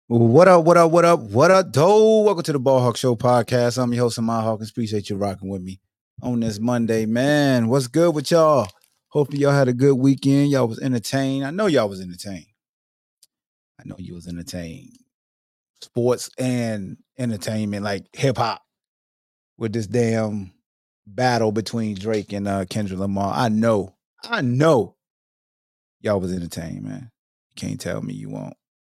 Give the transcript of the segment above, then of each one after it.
What up, what up, what up, what up, doe? Welcome to the Ball Hawk Show podcast. I'm your host, Amar Hawkins. Appreciate you rocking with me on this Monday, man. What's good with y'all? Hopefully y'all had a good weekend. Y'all was entertained. I know y'all was entertained. I know you was entertained. Sports and entertainment, like hip-hop, with this damn battle between Drake and Kendrick Lamar. I know y'all was entertained, man. You can't tell me you won't.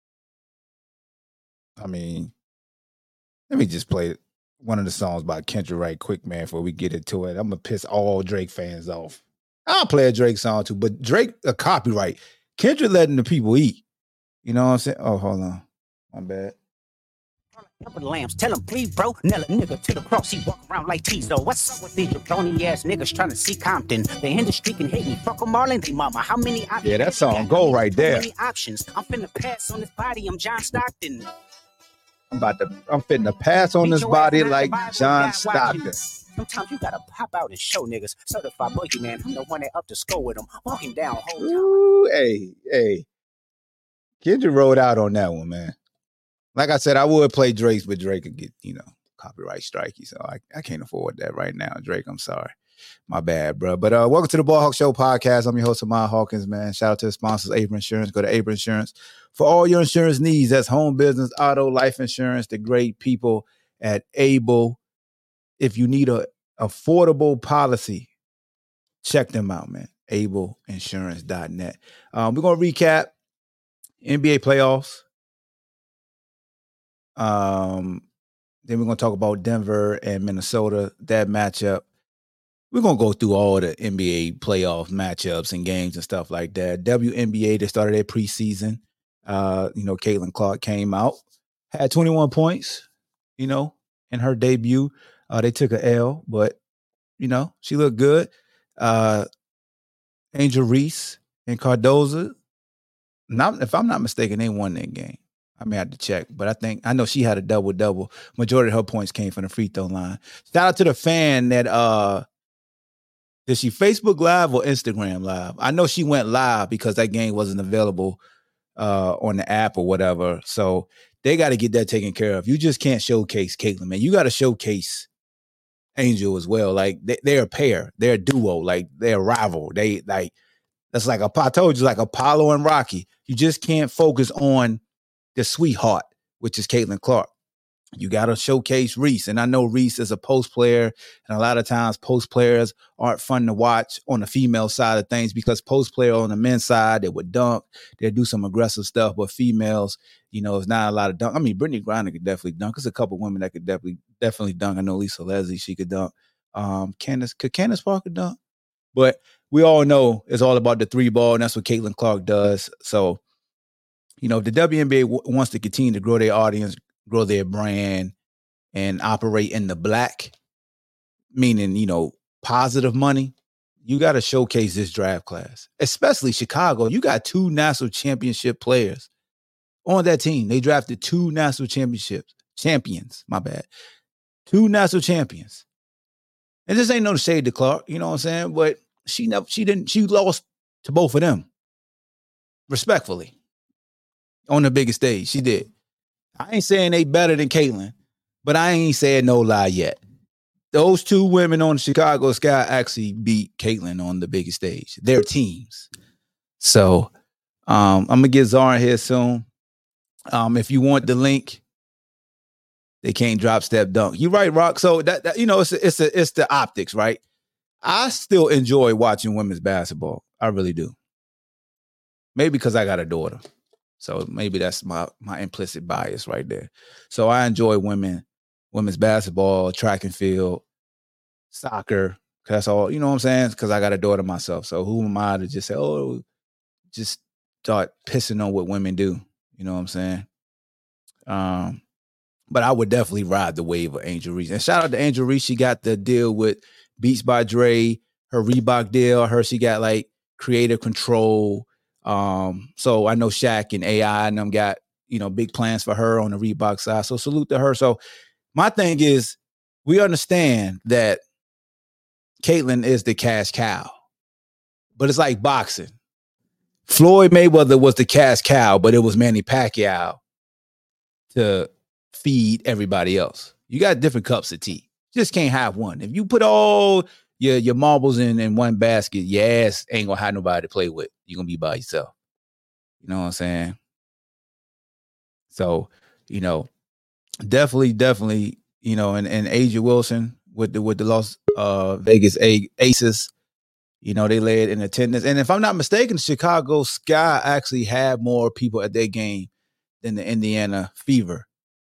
I mean, let me just play one of the songs by Kendrick right quick, man, before we get into it. I'm going to piss all Drake fans off. I'll play a Drake song too, but Drake, a copyright. Kendrick letting the people eat. You know what I'm saying? Oh, hold on. My bad. Couple lambs, tell him please, bro. Nail a nigga to the cross, he walk around like Tizo. What's up with these jabroni ass niggas trying to see Compton? The industry can hate me, fuck them all and they mama. How many options? Yeah, that song go right there. How many options? I'm finna pass on this body, I'm John Stockton. I'm finna pass on this body like John Stockton. Sometimes you gotta pop out and show niggas. Certified boogeyman, I'm the one that up to score with him. Walking down whole time. Ooh, hey. Kendrick rolled out on that one, man. Like I said, I would play Drake's, but Drake could get, copyright strikey. So I can't afford that right now. Drake, I'm sorry. My bad, bro. But welcome to the Ball Hawk Show podcast. I'm your host, Amar Hawkins, man. Shout out to the sponsors, Able Insurance. Go to Able Insurance for all your insurance needs. That's home, business, auto, life insurance. The great people at Able. If you need a affordable policy, check them out, man. AbleInsurance.net. We're going to recap NBA playoffs. Then we're going to talk about Denver and Minnesota, that matchup. We're going to go through all the NBA playoff matchups and games and stuff like that. WNBA, they started their preseason. Caitlin Clark came out, had 21 points, in her debut. They took a L, but, she looked good. Angel Reese and Cardoza, if I'm not mistaken, they won that game. I may have to check, but I know she had a double-double. Majority of her points came from the free throw line. Shout out to the fan that did she Facebook Live or Instagram Live? I know she went live because that game wasn't available on the app or whatever. So they got to get that taken care of. You just can't showcase Caitlin, man. You got to showcase Angel as well. Like they're a pair. They're a duo. Like they're a rival. That's like I told you, like Apollo and Rocky. You just can't focus on the sweetheart, which is Caitlin Clark. You got to showcase Reese. And I know Reese is a post player, and a lot of times post players aren't fun to watch on the female side of things because post player on the men's side, they would dunk, they'd do some aggressive stuff, but females, it's not a lot of dunk. I mean, Brittany Griner could definitely dunk. There's a couple women that could definitely dunk. I know Lisa Leslie, she could dunk. Candace Parker dunk? But we all know it's all about the three ball, and that's what Caitlin Clark does. So, if the WNBA wants to continue to grow their audience, grow their brand, and operate in the black, meaning, positive money, you got to showcase this draft class, especially Chicago. You got 2 national championship players on that team. They drafted 2 national champions, my bad. 2 national champions. And this ain't no shade to Clark, you know what I'm saying? But she lost to both of them. Respectfully. On the biggest stage. She did. I ain't saying they better than Caitlin, but I ain't saying no lie yet. Those 2 women on the Chicago Sky actually beat Caitlin on the biggest stage. Their teams. So I'm gonna get Zara here soon. If you want the link, they can't drop step dunk. You're right, Rock. So that it's the optics, right? I still enjoy watching women's basketball. I really do. Maybe because I got a daughter. So maybe that's my implicit bias right there. So I enjoy women's basketball, track and field, soccer. That's all, you know what I'm saying? Because I got a daughter myself. So who am I to just say, just start pissing on what women do? You know what I'm saying? But I would definitely ride the wave of Angel Reese. And shout out to Angel Reese. She got the deal with Beats by Dre, her Reebok deal. She got like creative control. So I know Shaq and AI and them got, big plans for her on the Reebok side. So salute to her. So my thing is, we understand that Caitlin is the cash cow, but it's like boxing. Floyd Mayweather was the cash cow, but it was Manny Pacquiao to feed everybody else. You got different cups of tea. Just can't have one. If you put all your marbles in one basket, your ass ain't gonna have nobody to play with. You're gonna be by yourself. You know what I'm saying? So, definitely, and Asia Wilson with the Las Vegas Aces, they led in attendance. And if I'm not mistaken, Chicago Sky actually had more people at their game than the Indiana Fever.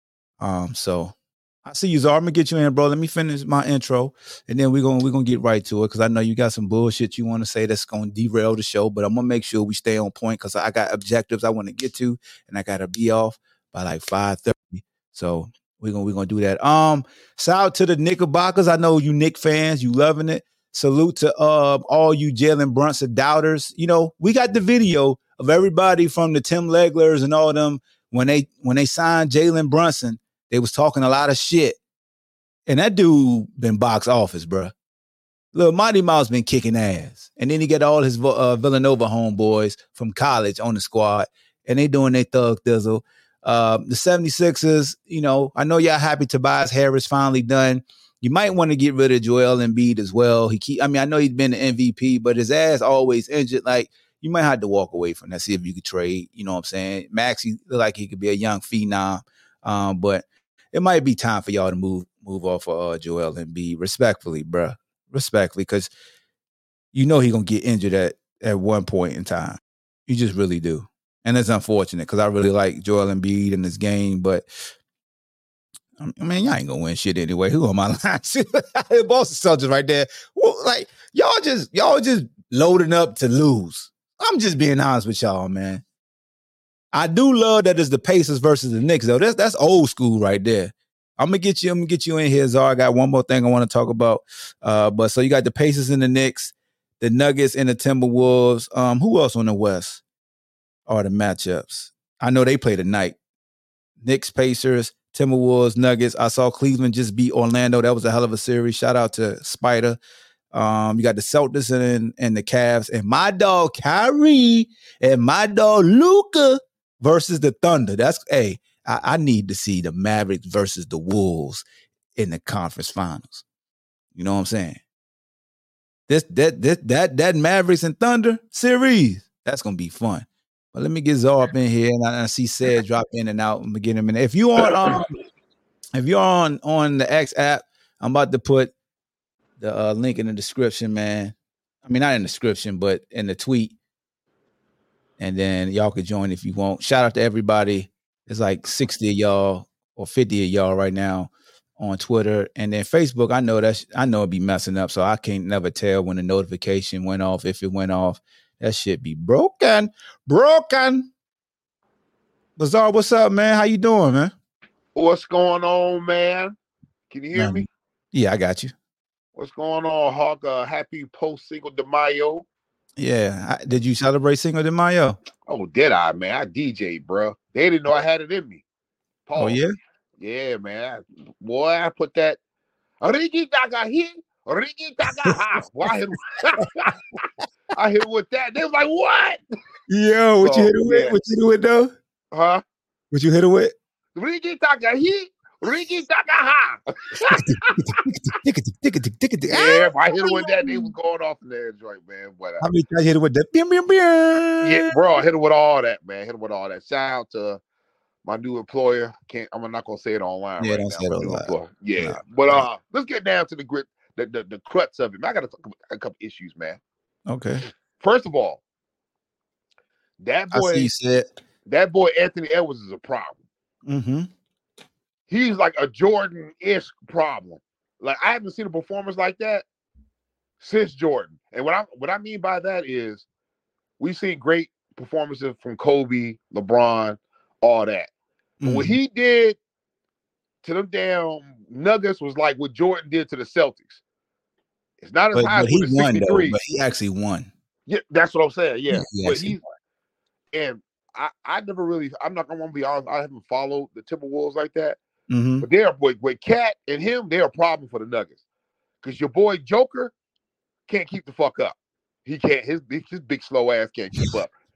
So I see you, Czar. I'm gonna get you in, bro. Let me finish my intro, and then we're gonna get right to it because I know you got some bullshit you want to say that's gonna derail the show. But I'm gonna make sure we stay on point because I got objectives I want to get to, and I gotta be off by like 5:30. So we're gonna do that. Shout out to the Knickerbockers. I know you Knick fans, you loving it. Salute to all you Jalen Brunson doubters. We got the video of everybody from the Tim Leglers and all them when they signed Jalen Brunson. They was talking a lot of shit. And that dude been box office, bro. Little Mighty Mouse been kicking ass. And then he got all his Villanova homeboys from college on the squad. And they doing their thug thizzle. The 76ers, I know y'all happy Tobias Harris finally done. You might want to get rid of Joel Embiid as well. I know he's been the MVP, but his ass always injured. Like, you might have to walk away from that, see if you could trade. You know what I'm saying? Maxey look like he could be a young phenom. But it might be time for y'all to move off of Joel Embiid respectfully, bro. Respectfully, because he gonna get injured at one point in time. You just really do, and it's unfortunate because I really like Joel Embiid in this game, but I mean, y'all ain't gonna win shit anyway. Who am I lying? Boston Celtics right there. Well, like y'all just loading up to lose. I'm just being honest with y'all, man. I do love that it's the Pacers versus the Knicks, though. That's old school right there. I'm gonna get you in here, Czar. I got one more thing I want to talk about. But so you got the Pacers and the Knicks, the Nuggets and the Timberwolves. Who else on the West are the matchups? I know they play tonight. Knicks, Pacers, Timberwolves, Nuggets. I saw Cleveland just beat Orlando. That was a hell of a series. Shout out to Spider. You got the Celtics and the Cavs, and my dog Kyrie and my dog Luka versus the Thunder. I need to see the Mavericks versus the Wolves in the conference finals. You know what I'm saying? That Mavericks and Thunder series, that's gonna be fun. But let me get Czar up in here, and I see Sed drop in and out. I'm getting him in. If you're on the X app, I'm about to put the link in the description, man. I mean, not in the description, but in the tweet. And then y'all could join if you want. Shout out to everybody. It's like 60 of y'all or 50 of y'all right now on Twitter. And then Facebook, I know it'd be messing up, so I can't never tell when the notification went off. If it went off, that shit be broken. Bazaar, what's up, man? How you doing, man? What's going on, man? Can you hear me? Yeah, I got you. What's going on, Hawk? Happy post-Cinco de Mayo. Yeah. Did you celebrate Cinco de Mayo? Oh, did I, man? I DJ'd, bro. They didn't know I had it in me. Paul. Oh, yeah? Yeah, man. Boy, I put that Riki Taka he, Riki Taka ha. Well, I hit it with that. They was like, what? Yo, what you hit it with? What you do it though? Huh? What you hit it with? Riki Taka he, Riki Taka ha. Yeah, if I hit it with that, they was going off in their joint, man. But, how many times hit it with that? Yeah, bro, I hit it with all that, man. Hit it with all that. Shout out to my new employer. I'm not gonna say it online right now. Say it online. Yeah, nah, but let's get down to the grit, the crux of it. Man, I got a couple issues, man. Okay. First of all, that boy Anthony Edwards is a problem. Mm-hmm. He's like a Jordan-ish problem. Like, I haven't seen a performance like that since Jordan. And what I mean by that is we've seen great performances from Kobe, LeBron, all that. But what he did to them damn Nuggets was like what Jordan did to the Celtics. It's not as high as the 63. But he actually won. Yeah, that's what I'm saying. Yeah. And I never really, I'm not gonna be honest, I haven't followed the Timberwolves like that. Mm-hmm. But they're with Cat and him, they're a problem for the Nuggets. Because your boy Joker can't keep the fuck up. He can't, his big slow ass can't keep up.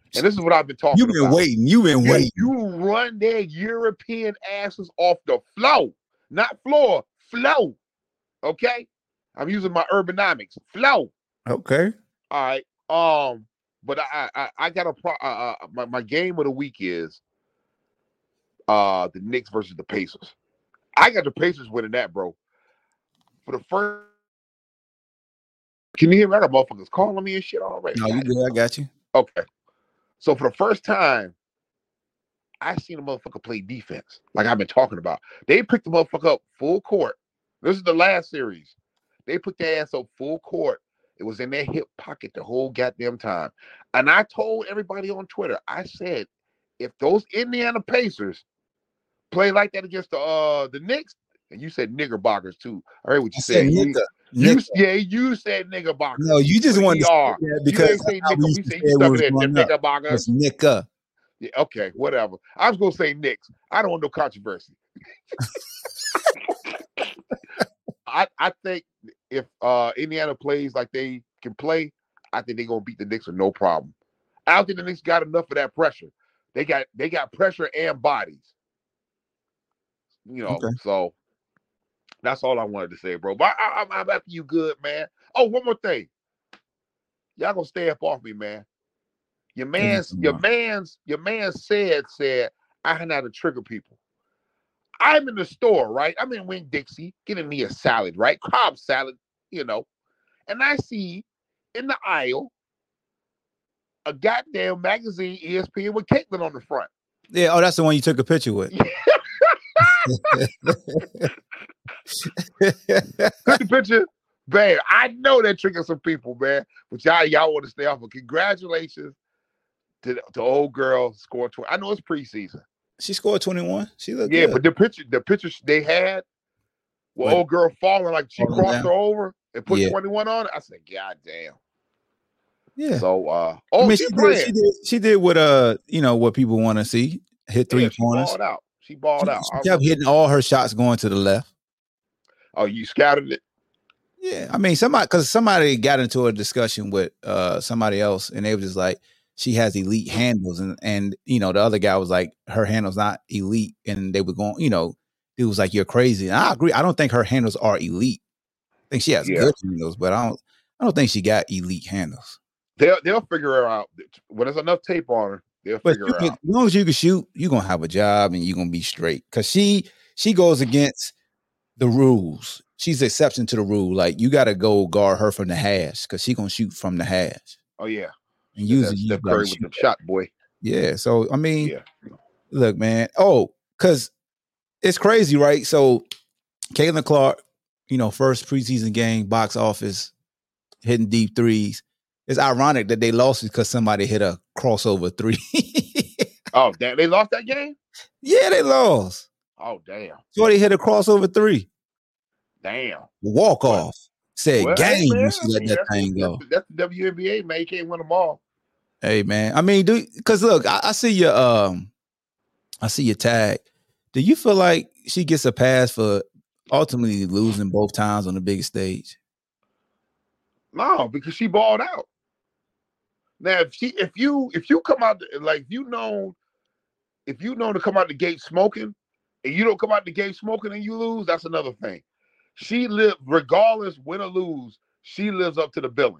And this is what I've been talking about. You've been waiting. You run their European asses off the flow. Not floor, flow. Okay? I'm using my urbanomics. Flow. Okay. All right. But I got my game of the week is the Knicks versus the Pacers. I got the Pacers winning that, bro. For the first, can you hear me? I got motherfuckers calling me and shit already. No, you good. I got you. Okay. So for the first time, I seen a motherfucker play defense, like I've been talking about. They picked the motherfucker up full court. This is the last series. They put their ass up full court. It was in their hip pocket the whole goddamn time. And I told everybody on Twitter, I said, if those Indiana Pacers play like that against the Knicks, and you said niggerbockers too. I heard what you said. You said niggerbockers. No, you just want to say that because you say nigger. You say you stuck in there, niggerbockers. It's Nicka. Yeah, okay, whatever. I was gonna say Knicks. I don't want no controversy. I think if Indiana plays like they can play, I think they're gonna beat the Knicks with no problem. I don't think the Knicks got enough of that pressure. They got pressure and bodies. You know, okay. So that's all I wanted to say, bro. But I'm after you good, man. Oh, one more thing. Y'all gonna stay up off me, man. Your man said I know how to trigger people. I'm in the store, right? I'm in Winn-Dixie getting me a salad, right? Cobb salad, you know. And I see in the aisle a goddamn magazine, ESPN, with Caitlin on the front. Yeah, oh, that's the one you took a picture with. Took the picture. Man, I know that triggers some people, man. But y'all want to stay off. But congratulations to old girl scored 20. I know it's preseason. She scored 21. She looked good. But the picture they had, old girl falling like she crossed her over and put 21 on it. I said, God damn. Yeah. So I mean, she did what what people want to see. Hit 3 corners. She balled out. She kept hitting all her shots going to the left. Oh, you scouted it? Yeah. I mean, somebody got into a discussion with somebody else, and they were just like, she has elite handles, and the other guy was like, her handles not elite, and they were going, it was like, you're crazy. And I agree. I don't think her handles are elite. I think she has good handles, but I don't think she got elite handles. They'll figure her out when there's enough tape on her. They'll figure her out. As long as you can shoot, you're gonna have a job and you're gonna be straight. Because she goes against the rules. She's the exception to the rule. Like, you got to go guard her from the hash because she's gonna shoot from the hash. Oh yeah. And usually Steph Curry with the shot, boy. Yeah. So I mean, look, man. Oh, because it's crazy, right? So Caitlin Clark, first preseason game, box office, hitting deep threes. It's ironic that they lost because somebody hit a crossover 3. Oh, damn. They lost that game? Yeah, they lost. Oh, damn. So they hit a crossover 3. Damn. Walk off. Said game when she let that thing go. That's the WNBA, man. You can't win them all. Hey, man. I mean, because look, I see your tag. Do you feel like she gets a pass for ultimately losing both times on the biggest stage? No, because she balled out. Now, if you come out if you know to come out the gate smoking, and you don't come out the gate smoking and you lose, that's another thing. She lives, regardless win or lose, she lives up to the billing.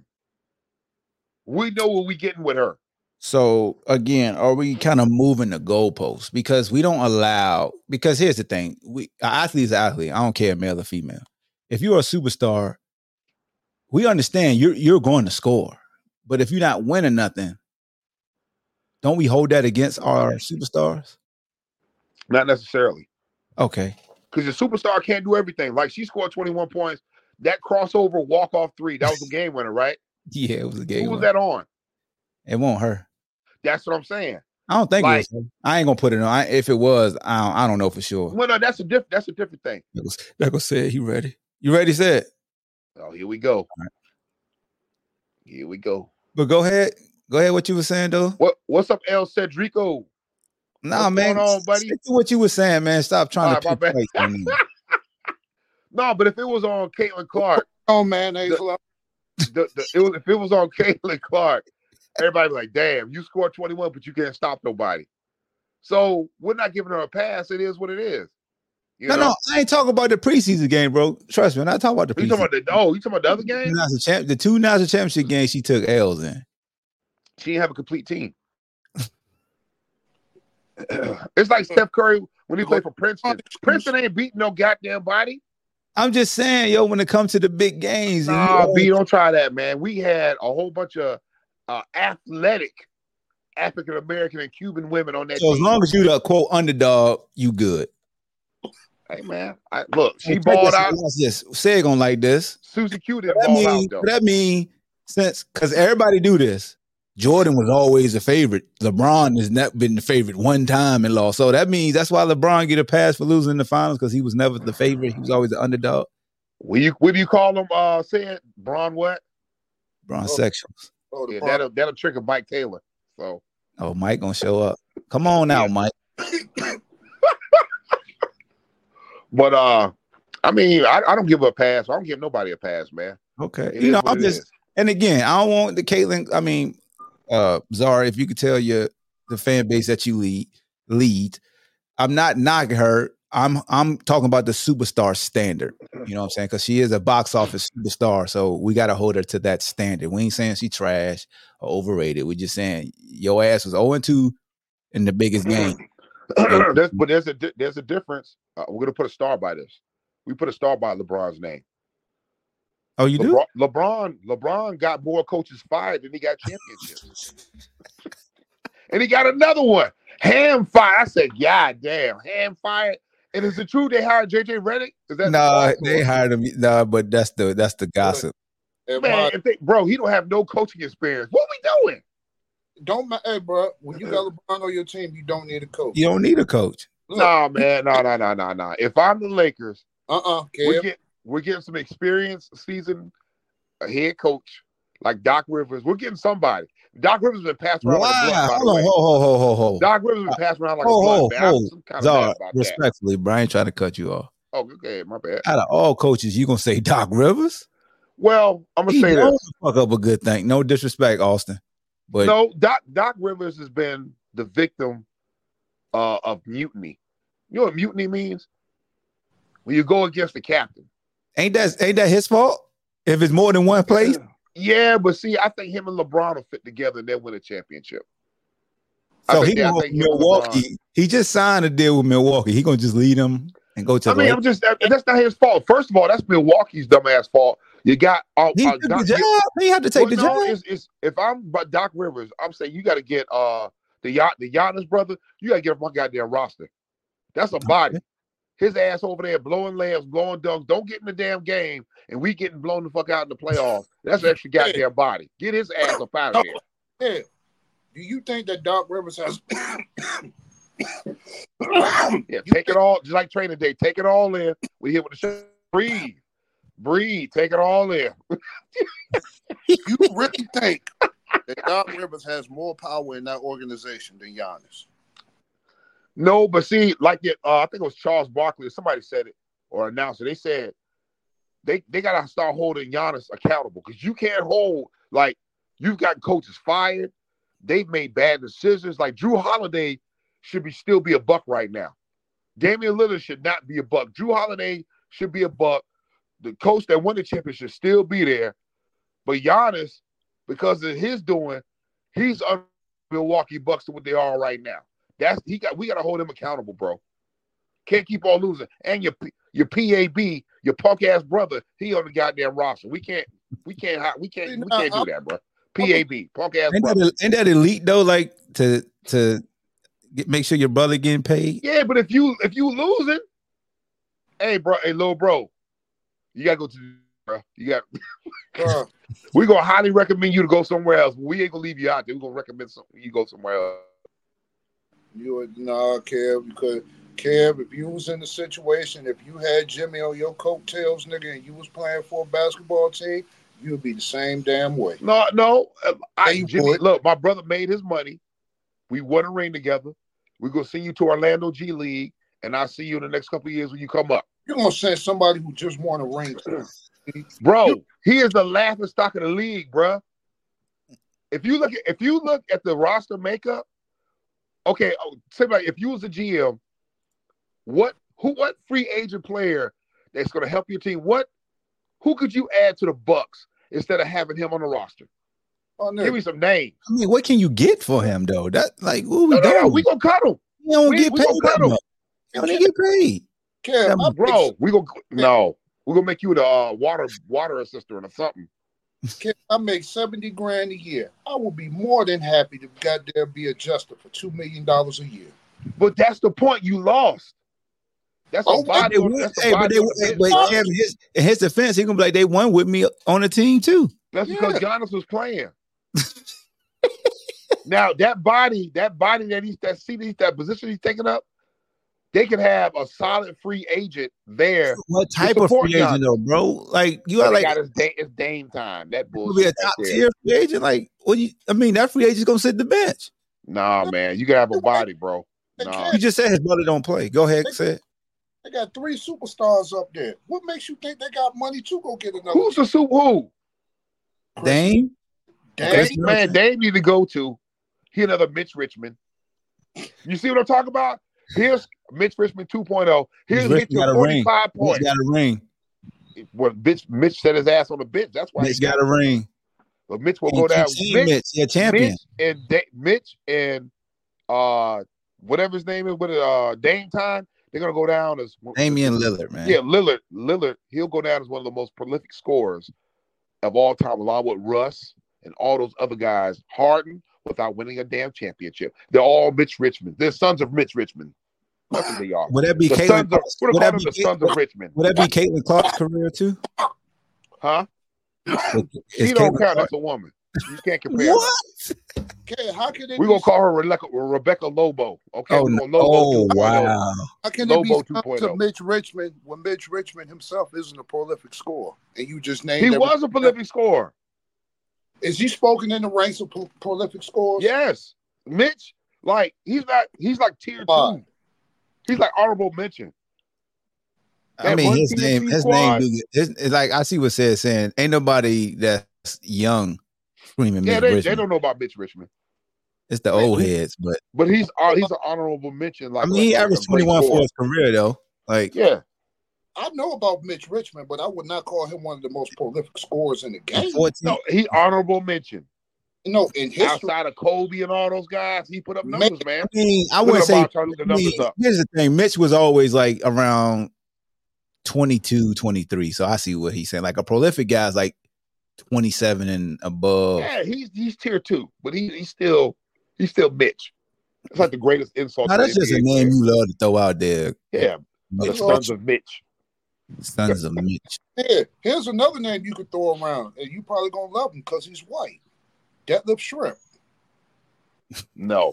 We know what we getting with her. So again, are we kind of moving the goalposts? Because we don't allow. Because here's the thing: an athlete's an athlete. I don't care male or female. If you're a superstar, we understand you're going to score. But if you're not winning nothing, don't we hold that against our superstars? Not necessarily. Okay. Because your superstar can't do everything. Like, she scored 21 points. That crossover walk-off 3, that was a game winner, right? Yeah, it was a game winner. Who was that on? It wasn't her. That's what I'm saying. I don't think it was her. I ain't going to put it on. If it was, I don't know for sure. Well, no, that's a different thing. That go said, he ready. You ready, said? Oh, here we go. Right. Here we go. But go ahead. Go ahead. What you were saying, though? What's up, El Cedrico? Nah, man. What's going on, buddy? Stick to what you were saying, man. Stop trying to pick fights on me. No, but if it was on Caitlin Clark. Oh, man. If it was on Caitlin Clark, Everybody be like, damn, you scored 21, but you can't stop nobody. So we're not giving her a pass. It is what it is. You know? No, I ain't talking about the preseason game, bro. Trust me, I'm not talking about the You preseason. talking about the other game? The two national championship games she took L's in. She didn't have a complete team. It's like Steph Curry when he played for Princeton. Princeton ain't beating no goddamn body. I'm just saying, yo, when it comes to the big games. Nah, B, don't try that, man. We had a whole bunch of athletic African-American and Cuban women on that team. As long as you the quote underdog, you good. Hey, man. Look, she balled out. Yes, say it gonna like this. Susie Q didn't ball out, though. That means, because everybody do this, Jordan was always a favorite. LeBron has never been the favorite one time and lost. So that means that's why LeBron get a pass for losing in the finals, because he was never the favorite. He was always the underdog. What do you call him? Say it, Bron what? Bron sexuals. Yeah, that'll trigger Mike Taylor. So. Oh, Mike gonna show up. Come on out, Mike. But I mean, I don't give a pass. I don't give nobody a pass, man. Okay, I'm just, and again, I don't want the Caitlyn. I mean, Zara, if you could tell the fan base that you lead, I'm not knocking her. I'm talking about the superstar standard. You know what I'm saying? Because she is a box office superstar, so we got to hold her to that standard. We ain't saying she trash or overrated. We're just saying your ass was 0-2 in the biggest game. But there's a difference. We're gonna put a star by this. We put a star by LeBron's name. Oh, you do? LeBron got more coaches fired than he got championships, and he got another one. Ham fired. I said, God damn, Ham fired. And is it true they hired JJ Redick? No, they hired him. No, but that's the gossip. Man, bro, he don't have no coaching experience. What we doing? Hey, bro, when you got LeBron on your team, you don't need a coach. You don't need a coach. No, man, no. If I'm the Lakers, we're getting some experienced, seasoned head coach like Doc Rivers. We're getting somebody. Doc Rivers has been passed around like a blunt. Hold. Doc Rivers has been passed around like a blunt. I'm kind of mad about respectfully, that. Brian, trying to cut you off. Oh, okay, my bad. Out of all coaches, you gonna say Doc Rivers? Well, I'm gonna say this. Fuck up a good thing. No disrespect, Austin. But no, Doc Rivers has been the victim of mutiny. You know what mutiny means? When you go against the captain. Ain't that his fault? If it's more than one place? Yeah, but see, I think him and LeBron will fit together and they'll win a championship. So Milwaukee. He just signed a deal with Milwaukee. He gonna just lead them and go to. That's not his fault. First of all, that's Milwaukee's dumbass fault. You got he had to take the job. If I'm Doc Rivers, I'm saying you got to get the Giannis brother. You got to get him on my goddamn roster. That's a body. His ass over there blowing layups, blowing dunks. Don't get in the damn game, and we getting blown the fuck out in the playoffs. That's an extra goddamn body. Get his ass up out of there. Yeah. Do you think that Doc Rivers has? Yeah, take it all. Just like training day, take it all in. We hit with the show. Breathe. Take it all in. You really think that Doc Rivers has more power in that organization than Giannis? No, but see, like I think it was Charles Barkley. Somebody said it or announced it. They said they got to start holding Giannis accountable because you can't hold, like, you've got coaches fired. They've made bad decisions. Like Drew Holiday should still be a buck right now. Damian Lillard should not be a buck. Drew Holiday should be a buck. The coach that won the championship should still be there. But Giannis, because of his doing, he's under Milwaukee Bucks to what they are right now. We got to hold him accountable, bro. Can't keep on losing. And your PAB, your punk ass brother, he on the goddamn roster. We can't do that, bro. PAB, punk ass brother. Ain't that elite though? Like to make sure your brother getting paid. Yeah, but if you losing, hey, little bro, you gotta go to, bro. You got. We're gonna highly recommend you to go somewhere else. We ain't gonna leave you out there. We're gonna recommend you go somewhere else. Kev, because Kev, if you was in the situation, if you had Jimmy on your coattails, nigga, and you was playing for a basketball team, you would be the same damn way. No. Jimmy, look, my brother made his money. We won a ring together. We're gonna send you to Orlando G League, and I'll see you in the next couple of years when you come up. You're gonna send somebody who just won a ring, bro. He is the laughing stock of the league, bro. if you look at the roster makeup, okay, say like if you was a GM, what free agent player that's going to help your team? Who could you add to the Bucks instead of having him on the roster? Give me some names. I mean, what can you get for him though? That like, what are we doing? No, we gonna cut him. He don't get we paid. gonna cut him. He don't get paid. Kev, Bro, we're gonna make you the water assistant or something. Kev, I make $70 grand a year. I will be more than happy to goddamn be adjusted for $2 million a year. But that's the point. You lost. That's a body. But in his defense, he gonna be like, they won with me on the team too. That's because Giannis was playing. Now that position he's taking up, they could have a solid free agent there. What type of free agent though, bro? Like you are like it's Dame time. That bullshit. Be a top tier free agent. Like that free agent's gonna sit the bench. Nah, man, you gotta have a body, bro. Nah. You just said his brother don't play. Go ahead, say it. They got 3 superstars up there. What makes you think they got money to go get another? Who's the who? Dame? Man, Dame need to go to. He another Mitch Richmond. You see what I'm talking about? Here's Mitch Richmond 2.0. Here's Mitch with 45 points. Mitch got a ring. Well, Mitch set his ass on the bench. That's why Mitch got a ring. But Mitch will go down. Champion. Mitch and whatever his name is, with Dame time, they're gonna go down as Damian Lillard, man. Yeah, Lillard, he'll go down as one of the most prolific scorers of all time, along with Russ and all those other guys. Harden, without winning a damn championship. They're all Mitch Richmond. They're sons of Mitch Richmond. That's what they are. Would that be the Caitlin? Sons of Richmond. Would that be Caitlin Clark's career too? Huh? She don't count. That's a woman. You can't compare. What? Okay, how can they? We're gonna call her Rebecca Lobo. Okay. Wow. How can it be to Mitch Richmond when Mitch Richmond himself isn't a prolific scorer, and you just named? He was a prolific scorer. Is he spoken in the ranks of prolific scorers? Yes, Mitch. Like he's like tier 2. He's like honorable mention. I mean, his name. It's like I see what Said's saying. Ain't nobody that's young screaming. Yeah, Mitch they don't know about Mitch Richmond. It's the old heads, but he's an honorable mention. Like, I mean, he averaged 21 for his career though. Like, yeah, I know about Mitch Richmond, but I would not call him one of the most prolific scorers in the game. No, he honorable mention. No, in history, outside of Kobe and all those guys, he put up numbers, man. I mean, I wouldn't say. Here's the thing: Mitch was always like around 22, 23. So I see what he's saying. Like a prolific guy's like 27 and above. Yeah, he's tier 2, but he's still Mitch. It's like the greatest insult. Now, that's just a name you love to throw out there. Yeah, the Sons of Mitch. Sons of Mitch. Yeah, here's another name you could throw around, and you probably gonna love him because he's white. Detlef Shrimp. No,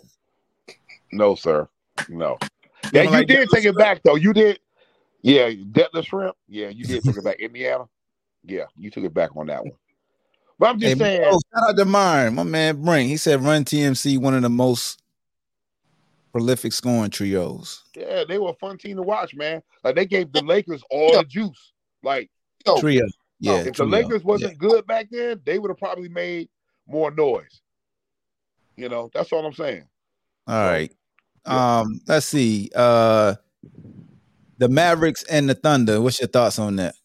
sir. No. Yeah, you did take it back though. You did. Yeah, Detlef Shrimp. Yeah, you did take it back. Indiana. Yeah, you took it back on that one. But I'm just saying. Shout out to Myron, my man Brink. He said Run TMC, one of the most prolific scoring trios. Yeah, they were a fun team to watch, man. Like they gave the Lakers all the juice. Like trio. Yeah. If the Lakers wasn't good back then, they would have probably made more noise. You know, that's all I'm saying. All right. Let's see. The Mavericks and the Thunder. What's your thoughts on that?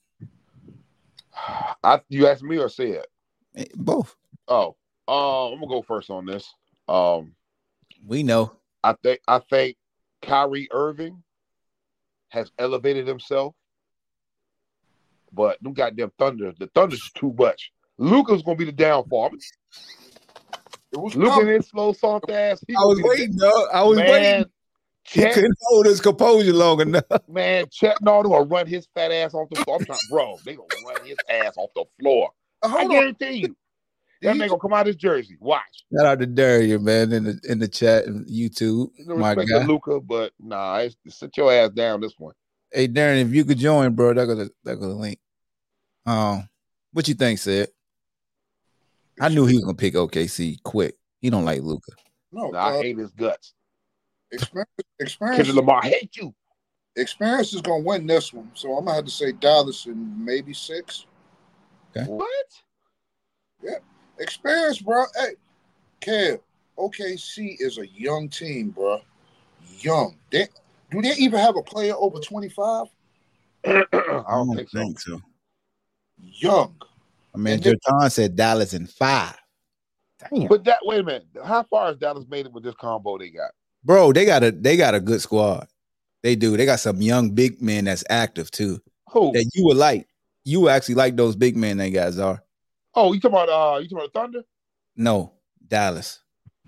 You asked me or said? Both. Oh, I'm gonna go first on this. We know. I think Kyrie Irving has elevated himself, but them goddamn the Thunder's too much. Luka's gonna be the downfall. Look at his slow, soft ass. I was waiting, though. I was waiting. He couldn't hold his composure long enough. Man, Chet Norton will run his fat ass off the floor. They gonna run his ass off the floor. I guarantee you. That man gonna come out his jersey. Watch. Shout out to Darian, man, in the chat and YouTube. No respect to Luka, but nah, sit your ass down this one. Hey, Darren, if you could join, bro, that go the link. What you think, Sid? I knew he was gonna pick OKC quick. He don't like Luka. No, I hate his guts. Experience. Kendrick Lamar, I hate you. Experience is gonna win this one, so I'm gonna have to say Dallas in maybe 6. Okay. What? Yeah, experience, bro. Hey, Kev, OKC is a young team, bro. Young. Do they even have a player over 25? I don't think so. Young. I mean, Jerton said Dallas in 5. Damn. But wait a minute. How far has Dallas made it with this combo they got? Bro, they got a good squad. They do. They got some young big men that's active too. Who? That you would like. You would actually like those big men they guys are. Oh, you talking about Thunder? No, Dallas.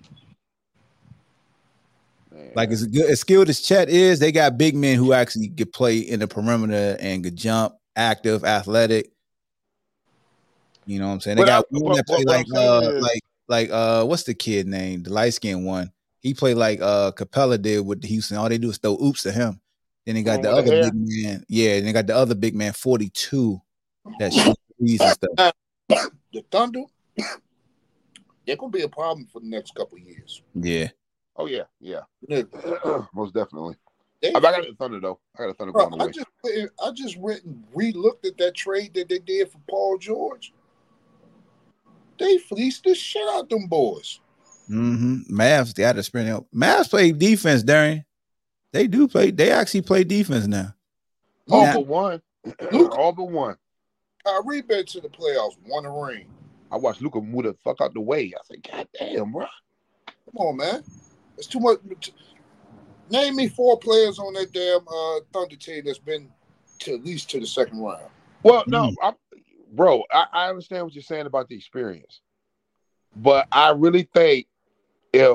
Man. Like as good as skilled as Chet is, they got big men who actually could play in the perimeter and could jump, active, athletic. You know what I'm saying? They got one that play what's the kid name? The light skinned one. He played like Capella did with Houston. All they do is throw oops to him. Then they got the other big man. Yeah, and they got the other big man, 42, that shoots threes and stuff. The Thunder, they're gonna be a problem for the next couple of years. Yeah. Oh yeah. Most definitely. I got the Thunder though. I got the Thunder going away. I just went and re-looked at that trade that they did for Paul George. They fleeced the shit out them boys. Mm-hmm. Mavs, they had to sprint out. Mavs play defense, Darian. They do play. They actually play defense now. All but one. All but one. Kyrie been to the playoffs, won a ring. I watched Luka move the fuck out the way. I said, God damn, bro. Come on, man. It's too much. Name me 4 players on that damn Thunder team that's been to at least to the second round. Well, no, bro, I understand what you're saying about the experience. But I really think if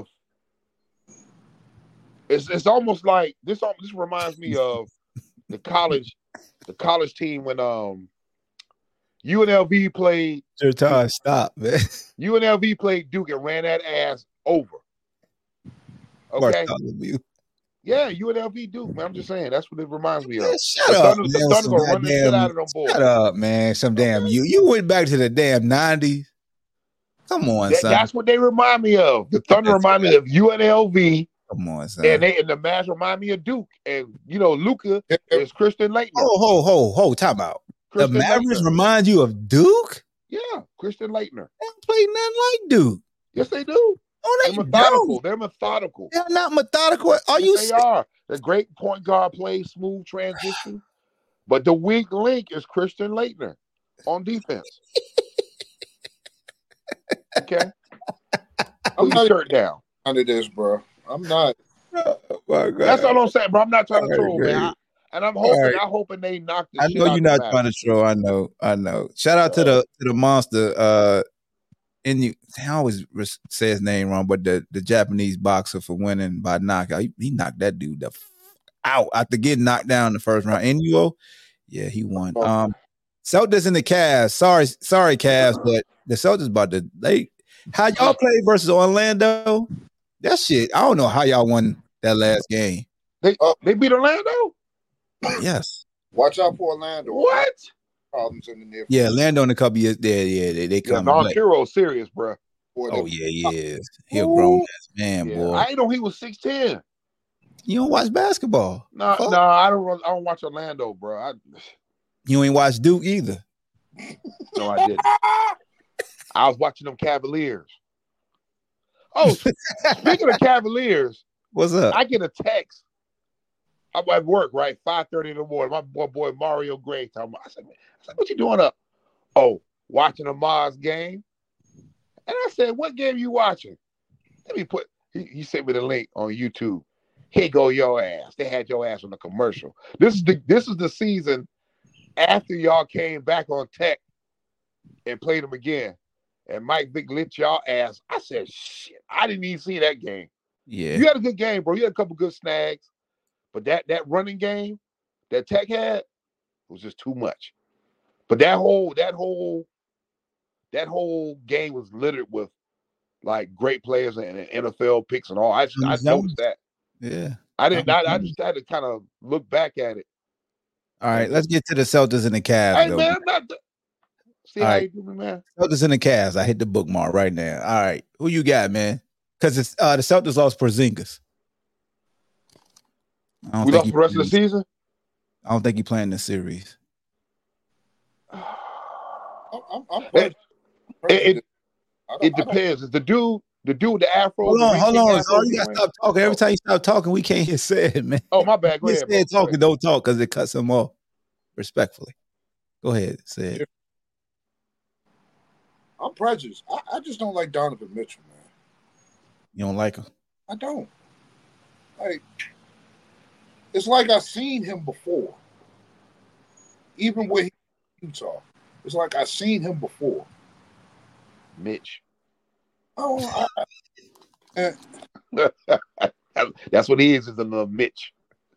it's almost like this reminds me of the college team when UNLV played. Stop, man. UNLV played Duke and ran that ass over. Okay. Yeah, UNLV Duke, man. I'm just saying that's what it reminds me of. Shut up, man. The Thunder gonna run the shit out of them boys. Shut up, man. You went back to the damn 90s. Come on, son. That's what they remind me of. The Thunder remind me of UNLV. Come on, son. And the Mavs remind me of Duke. And Luka is Christian Laettner. Ho, time out. The Mavericks remind you of Duke? Yeah, Christian Laettner. They don't play nothing like Duke. Yes, they do. Oh, They're methodical. They're methodical. They're not methodical. They are. The great point guard plays smooth transition. But the weak link is Christian Laettner on defense. Okay? I'm not shirt down. Under this, bro. I'm not. Oh, my God. That's all I'm saying, bro. I'm not trying to troll, man. And I'm hoping they knock this shit out. I know you're not trying to troll. I know. Shout out to the monster. I always say his name wrong, but the Japanese boxer for winning by knockout. He knocked that dude out after getting knocked down in the first round. Inuo, yeah, he won. Celtics and the Cavs. Sorry, Cavs, but the Celtics how y'all play versus Orlando? That shit. I don't know how y'all won that last game. They beat Orlando? Yes. Watch out for Orlando. What? Problems in the near future. Yeah, Orlando in a couple years. They come. Hero's serious, bro. Oh yeah, he is. He a grown ass man, boy. I didn't know he was 6'10". You don't watch basketball? No, I don't watch Orlando, bro. You ain't watch Duke either. No, I didn't. I was watching them Cavaliers. Oh, speaking of Cavaliers, what's up? I get a text. I'm at work, right? 5:30 in the morning. My boy Mario Gray talking about. I said, what you doing up? Oh, watching a Mars game. And I said, what game you watching? Let me put. He sent me the link on YouTube. Here go your ass. They had your ass on the commercial. This is the season after y'all came back on Tech and played them again. And Mike Vick lit y'all ass. I said, shit, I didn't even see that game. Yeah. You had a good game, bro. You had a couple good snags. But that running game that Tech had was just too much. But that whole game was littered with like great players and NFL picks and all. I noticed that. Yeah. I just had to kind of look back at it. All right, let's get to the Celtics and the Cavs. Hey, man, see how you do me, man. Celtics and the Cavs. I hit the bookmark right now. All right, who you got, man? Because it's the Celtics lost Porzingis. We lost the rest of the season? I don't think he's playing this series. It depends. Is the dude The dude with the afro. Hold the on, Ring hold King on. afro So you he gotta wearing? stop talking. Every time you stop talking, we can't hear said, man. Oh, my bad. Go You ahead, said bro. talking, don't talk because it cuts him off. Respectfully. Go ahead, say it. I'm prejudiced. I just don't like Donovan Mitchell, man. You don't like him? I don't. Like, it's like I've seen him before. Even with Utah. It's like I've seen him before. Mitch. Oh, That's what he is a little Mitch.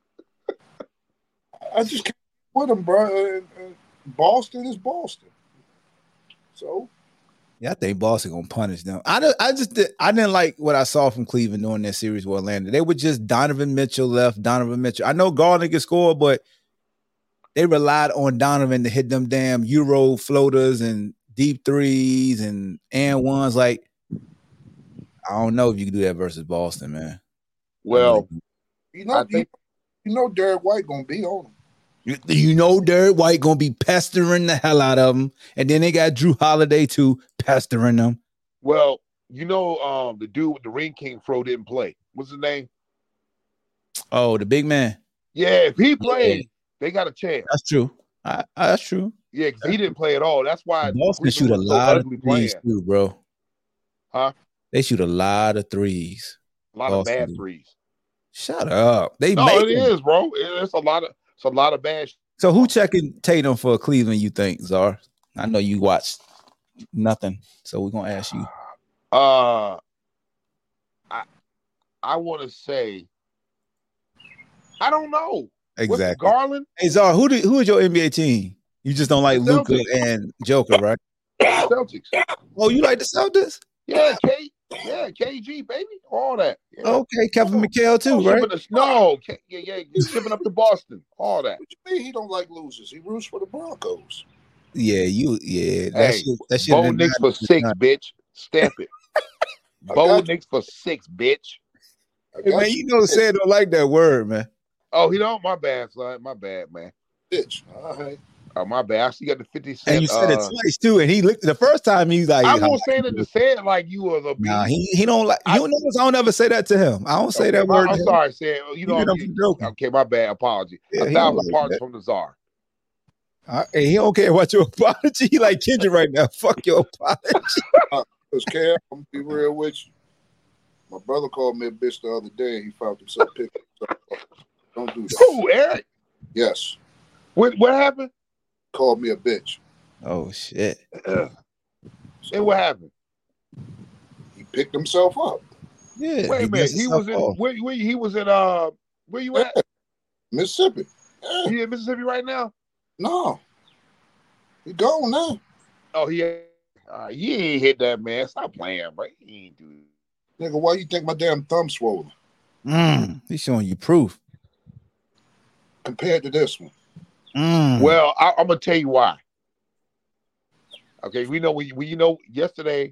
I just can't with him, bro. Boston is Boston. So Yeah, I think Boston gonna punish them. I didn't like what I saw from Cleveland during that series with Orlando. They were just Donovan Mitchell left. Donovan Mitchell. I know Garland can score, but they relied on Donovan to hit them damn Euro floaters and deep threes and ones. Like, I don't know if you can do that versus Boston, man. Well, you know Derek White gonna be on him. You know Derek White gonna be pestering the hell out of them, and then they got Drew Holiday too pestering them. Well, you know, the dude with the Ring King fro didn't play. What's his name? Oh, the big man. Yeah, if he played, they got a chance. That's true. That's true. Yeah, because he didn't play at all. That's why Boston shoot a lot of threes too, bro. Huh? They shoot a lot of threes. A lot of bad threes. Shut up. They no, make it is, bro. It's a lot of bad. So who checking Tatum for Cleveland, you think, Czar? I know you watched nothing, so we're gonna ask you. I want to say, I don't know. Exactly. Garland? Hey, Czar, who is your NBA team? You just don't like Luka and Joker, right? Celtics. Oh, you like the Celtics? Yeah, KG, baby, all that. Yeah. Okay, Kevin McHale too, right? He's shipping up to Boston, all that. What you mean he don't like losers? He roots for the Broncos. Yeah. That shit. Bo Nix for 6, bitch. Stamp it. Bo Nix for 6, bitch. Hey, man, you know, Sam don't like that word, man. Oh, he don't. My bad, son. My bad, man. Bitch. All right. Oh, my bad. I actually got the 50 cent. And you said it twice too. And he looked the first time. He's like, I won't say it to say it like you was a. Nah, he don't like. You notice I don't ever say that to him. I don't say that word. I'm sorry, Sam. You know, okay, my bad. Apology. Yeah, 1,000 apologies from the czar. Hey, he don't care about your apology. He like Kendrick right now. Fuck your apology. Because Cam, I'm gonna be real with you. My brother called me a bitch the other day. He found himself picking himself up. Don't do that. Who, Eric? Yes. What happened? Called me a bitch. Oh shit. And what happened? He picked himself up. Yeah. Wait a minute. He was in where he was in where you at? Mississippi. Yeah. He in Mississippi right now? No. He gone now. Oh, he ain't hit that, man. Stop playing, bro. He ain't do it. Nigga, why you think my damn thumb swollen? He's showing you proof. Compared to this one. Well, I'm gonna tell you why. Okay, we know yesterday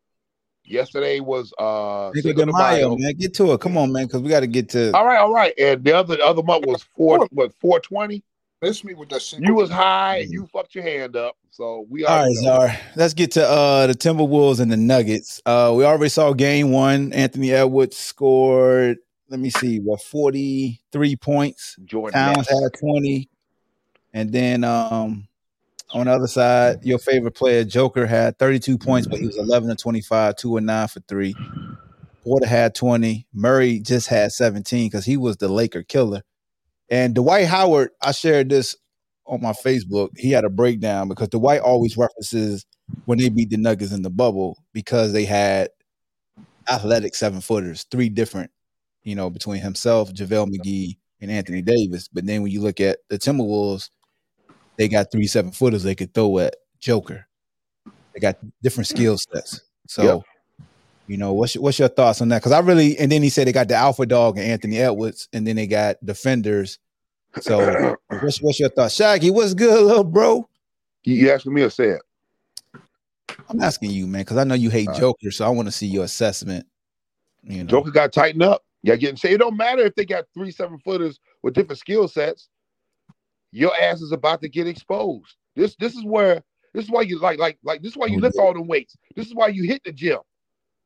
was Cinco de Mayo, man. Get to it. Come on, man, because we got to get to. All right. And the other month was 420. Miss me with that. You was high and you fucked your hand up. So we all right, Czar. Let's get to the Timberwolves and the Nuggets. We already saw game one. Anthony Edwards scored. Let me see, 43 points. Jordan Towns had 20. And then on the other side, your favorite player, Joker, had 32 points, but he was 11 of 25, 2 of 9 for 3. Porter had 20. Murray just had 17 because he was the Laker killer. And Dwight Howard, I shared this on my Facebook. He had a breakdown because Dwight always references when they beat the Nuggets in the bubble because they had athletic 7-footers, 3 different, between himself, JaVale McGee, and Anthony Davis. But then when you look at the Timberwolves, they got 3 7-footers they could throw at Joker. They got different skill sets. So, what's your thoughts on that? Because and then he said they got the alpha dog and Anthony Edwards, and then they got defenders. So, what's your thoughts? Shaggy, what's good, little bro? You asking me or say it? I'm asking you, man, because I know you hate Joker, so I want to see your assessment. Joker got tightened up. Yeah, it don't matter if they got 3 7-footers with different skill sets. Your ass is about to get exposed. This is why you like this is why you lift all the weights. This is why you hit the gym.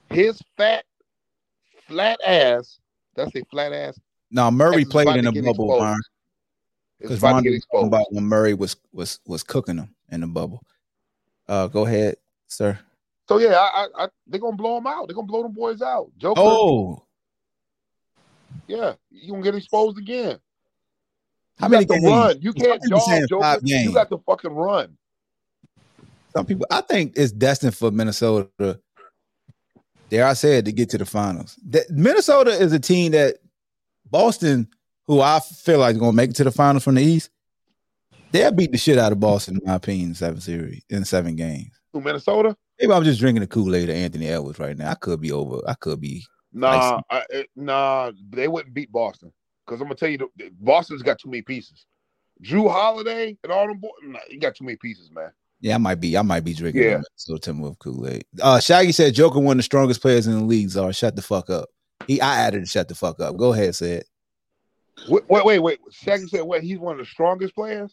his flat ass. That's a flat ass. No, Murray It's played about in to a get bubble, exposed. Vaughn. It's Because about Vaughn to get was talking about exposed. when Murray was cooking them in the bubble. Go ahead, sir. So yeah, they're gonna blow them out. They're gonna blow them boys out. Joker. Oh, Yeah, you gonna get exposed again. how You many got to games? run. You Some can't people saying jog, 5 Joker. games. You got to fucking run. Some people, I think it's destined for Minnesota. Dare I say it, to get to the finals. Minnesota is a team that Boston, who I feel like is going to make it to the finals from the East, they'll beat the shit out of Boston, in my opinion, in 7 games. Who, Minnesota? Maybe I'm just drinking the Kool-Aid of Anthony Edwards right now. I could be over. I could be. Nah, they wouldn't beat Boston because I'm gonna tell you, Boston's got too many pieces. Drew Holiday and all them boys, you got too many pieces, man. Yeah, I might be drinking Minnesota Timberwolves Kool-Aid. Shaggy said Joker one of the strongest players in the league. Czar, shut the fuck up. I added shut the fuck up. Go ahead, say it. Wait. Shaggy said what? He's one of the strongest players.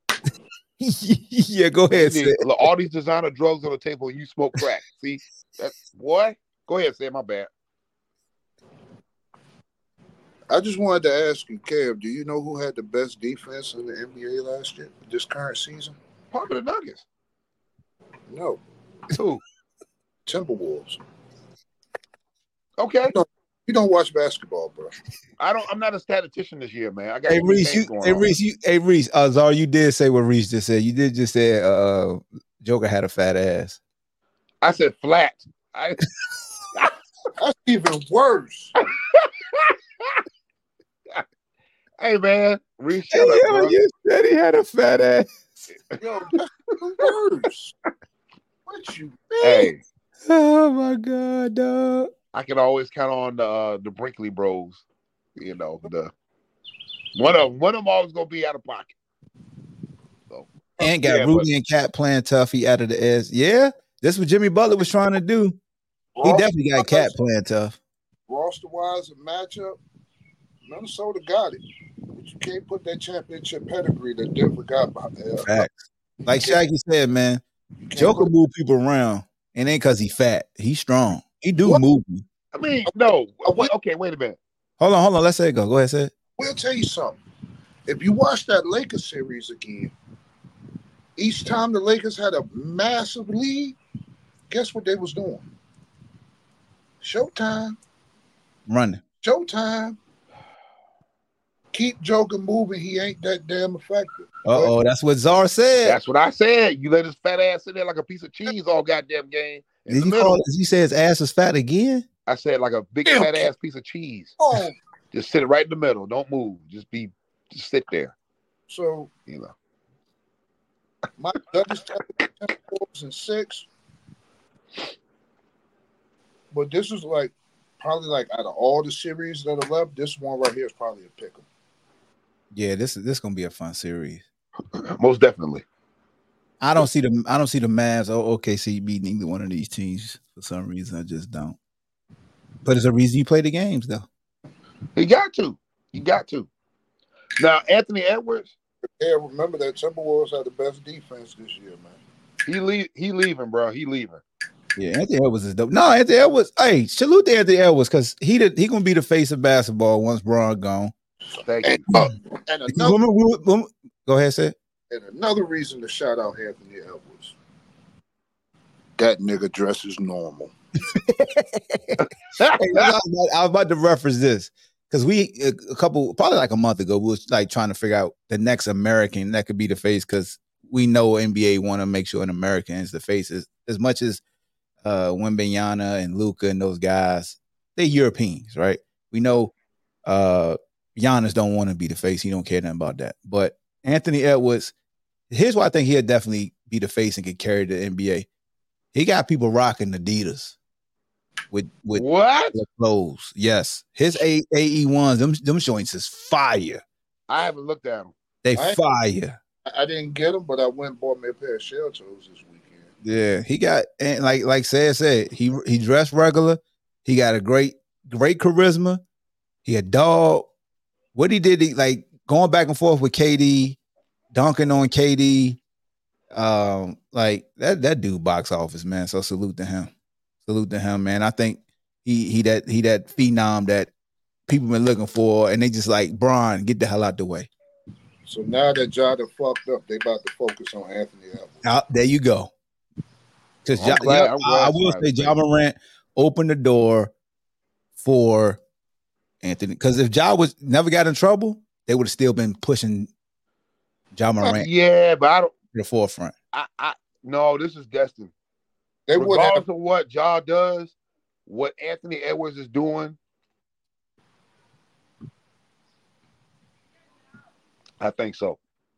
Yeah, go ahead. Say it. All these designer drugs on the table, and you smoke crack. See that boy? Go ahead, say it. My bad. I just wanted to ask you, Kev, do you know who had the best defense in the NBA last year, this current season? Probably the Nuggets. No. Who? Timberwolves. Okay. You don't watch basketball, bro. I'm not a statistician this year, man. I got Reese. Czar, you did say what Reese just said. You did just say Joker had a fat ass. I said flat. That's even worse. Hey, man. Reese, shut up, bro. You said he had a fat ass. Yo, that's even worse. What you mean? Hey. Oh my God, dog. I can always count on the Brinkley Bros. You know, one of them always gonna be out of pocket. So, and got Rudy and Cat playing tough. He added the S. Yeah, that's what Jimmy Butler was trying to do. He definitely got Cat playing tough. Roster-wise, a matchup, Minnesota got it. But you can't put that championship pedigree that Denver got about there. Facts. Like Shaggy said, man, Joker move people around. And ain't because he fat. He's strong. He do move me. I mean, no. Okay, wait a minute. Hold on. Let's say it go. Go ahead, say it. We'll tell you something. If you watch that Lakers series again, each time the Lakers had a massive lead, guess what they was doing? Showtime. Running. Showtime. Keep Joker moving. He ain't that damn effective. Uh-oh, that's what Czar said. That's what I said. You let his fat ass sit there like a piece of cheese all goddamn game. Did you say his ass was fat again? I said like a big fat ass piece of cheese. Oh. Just sit right in the middle. Don't move. Just sit there. So, you know. My Douglas was in 6. But this is probably out of all the series that are left, this one right here is probably a pick 'em. Yeah, this gonna be a fun series. Most definitely. I don't see the Mavs or OKC beating either one of these teams for some reason. I just don't. But it's a reason you play the games, though. You got to. Now, Anthony Edwards. Yeah, remember that Timberwolves had the best defense this year, man. He leaving, bro. He leaving. Yeah, Anthony Edwards is dope. No, Anthony Edwards. Hey, salute to Anthony Edwards because he gonna be the face of basketball once Bron gone. Thank you. And another, go ahead, say it. And another reason to shout out Anthony Edwards. That nigga dresses normal. I was about to reference this because probably like a month ago, we was trying to figure out the next American that could be the face because we know NBA want to make sure an American is the face as much as Wembanyama and Luka and those guys. They're Europeans, right? We know Giannis don't want to be the face. He don't care nothing about that. But Anthony Edwards, here's why I think he'll definitely be the face and can carry the NBA. He got people rocking Adidas with what clothes. Yes, his AE1s, them joints is fire. I haven't looked at them. They fire. I didn't get them, but I went and bought me a pair of shell toes this weekend. Yeah, he got, and like said, he dressed regular. He got a great charisma. He a dog. What he did, going back and forth with KD, dunking on KD. That dude box office, man. So salute to him. Salute to him, man. I think he that phenom that people been looking for, and they just like, Bron, get the hell out the way. So now that Ja done fucked up, they about to focus on Anthony Edwards. There you go. Because I will say Ja Morant opened the door for Anthony. Because if Ja was never got in trouble, they would have still been pushing Ja Morant. Yeah, but I don't to the forefront. No, this is destined. They Regardless of what Ja does, what Anthony Edwards is doing, I think so.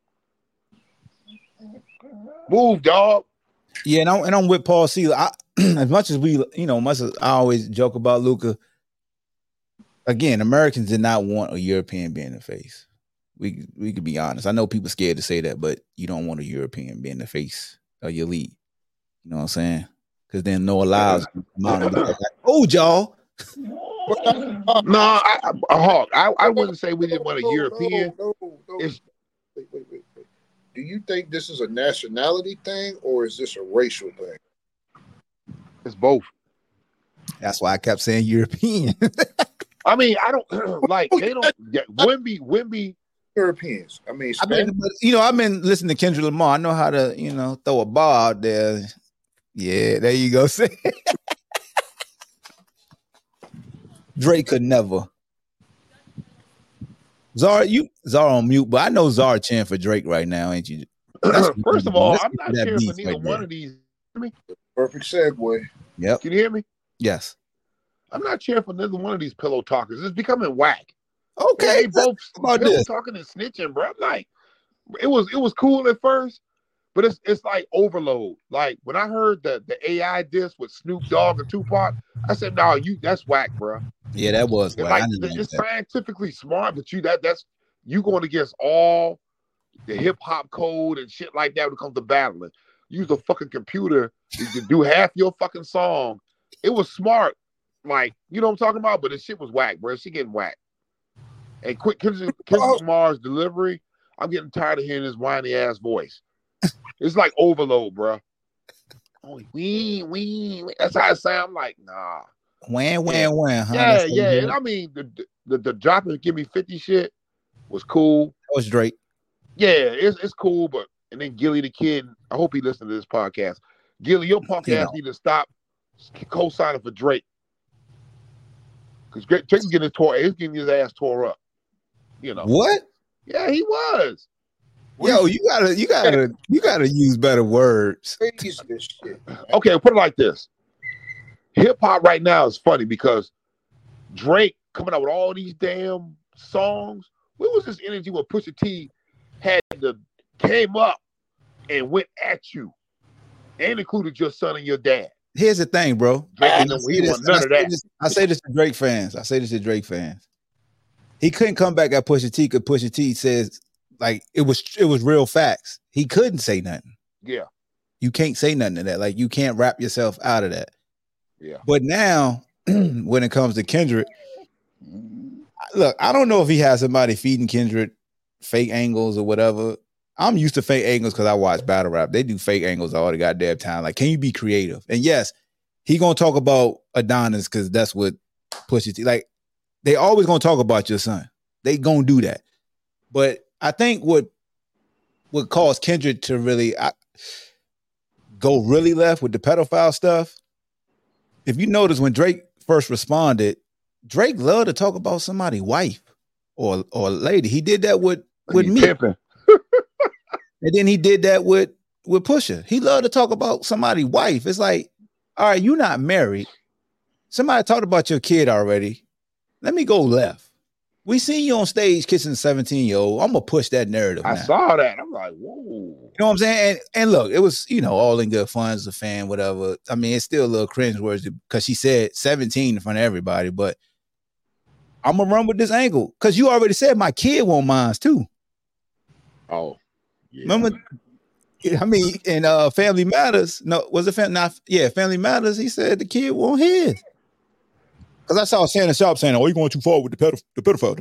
Move, dog. Yeah, and I'm with Paul Sealer. As much as much as I always joke about Luka, again, Americans did not want a European being the face. We could be honest. I know people scared to say that, but you don't want a European being the face of your league. You know what I'm saying? Because then Noah Lyles come out and be like, "Oh, y'all." No, Hawk. I wouldn't say we didn't want a European. No. Wait. Do you think this is a nationality thing or is this a racial thing? It's both. That's why I kept saying European. I mean, I don't like they don't. Wemby. Europeans. I mean, I've been listening to Kendrick Lamar. I know how to throw a bar out there. Yeah, there you go. Drake could never. Zara on mute, but I know Zara cheering for Drake right now, ain't you? First of all, I'm not cheering for neither one of these. Perfect segue. Yep. Can you hear me? Yes. I'm not cheering for neither one of these pillow talkers. It's becoming whack. Okay. They both pillow talking and snitching, bro. Like it was cool at first, but it's like overload. Like when I heard the AI diss with Snoop Dogg and Tupac, I said, "No, that's whack, bro." Yeah, that was whack. Like it's scientifically smart, but that's you going against all the hip hop code and shit like that when it comes to battling. Use a fucking computer to do half your fucking song. It was smart, like you know what I'm talking about, but the shit was whack, bro. She getting whacked. And Kendrick Lamar's delivery, I'm getting tired of hearing his whiny ass voice. It's like overload, bro. Oh, we. That's how it sounds. I'm like, nah. Wham, huh? Yeah. And I mean, the drop and give me 50 shit was cool. That was Drake. Yeah, it's cool, but and then Gilly the Kid, I hope he listened to this podcast. Gilly, your punk ass need to stop co-signing for Drake. Because Drake's getting his ass tore up. You know. What? Yeah, he was. Yo, you gotta use better words. Okay, put it like this. Hip hop right now is funny because Drake coming out with all these damn songs. Where was this energy when Pusha T came up and went at you and included your son and your dad? Here's the thing, bro. I say this to Drake fans. He couldn't come back at Pusha T because Pusha T says like it was real facts. He couldn't say nothing. Yeah. You can't say nothing to that. Like you can't wrap yourself out of that. Yeah. But now when it comes to Kendrick, look, I don't know if he has somebody feeding Kendrick fake angles or whatever. I'm used to fake angles because I watch battle rap. They do fake angles all the goddamn time. Like, can you be creative? And yes, he gonna talk about Adonis because that's what Pusha T. Like, they always gonna talk about your son. They gonna do that. But I think what caused Kendrick to really go really left with the pedophile stuff. If you notice when Drake first responded, Drake loved to talk about somebody's wife or lady. He did that with me. Pimping. And then he did that with Pusha. He loved to talk about somebody's wife. It's like, all right, you're not married. Somebody talked about your kid already. Let me go left. We seen you on stage kissing a 17-year-old. I'm going to push that narrative I now. saw that. I'm like, whoa. You know what I'm saying? And look, it was, all in good fun as a fan, whatever. I mean, it's still a little cringeworthy because she said 17 in front of everybody, but I'm going to run with this angle because you already said my kid won't mind too. Oh. Yeah. Remember, I mean, in Family Matters, Family Matters, he said the kid won't his. Because I saw Shannon Sharp saying, "Oh, you're going too far with the pedophile.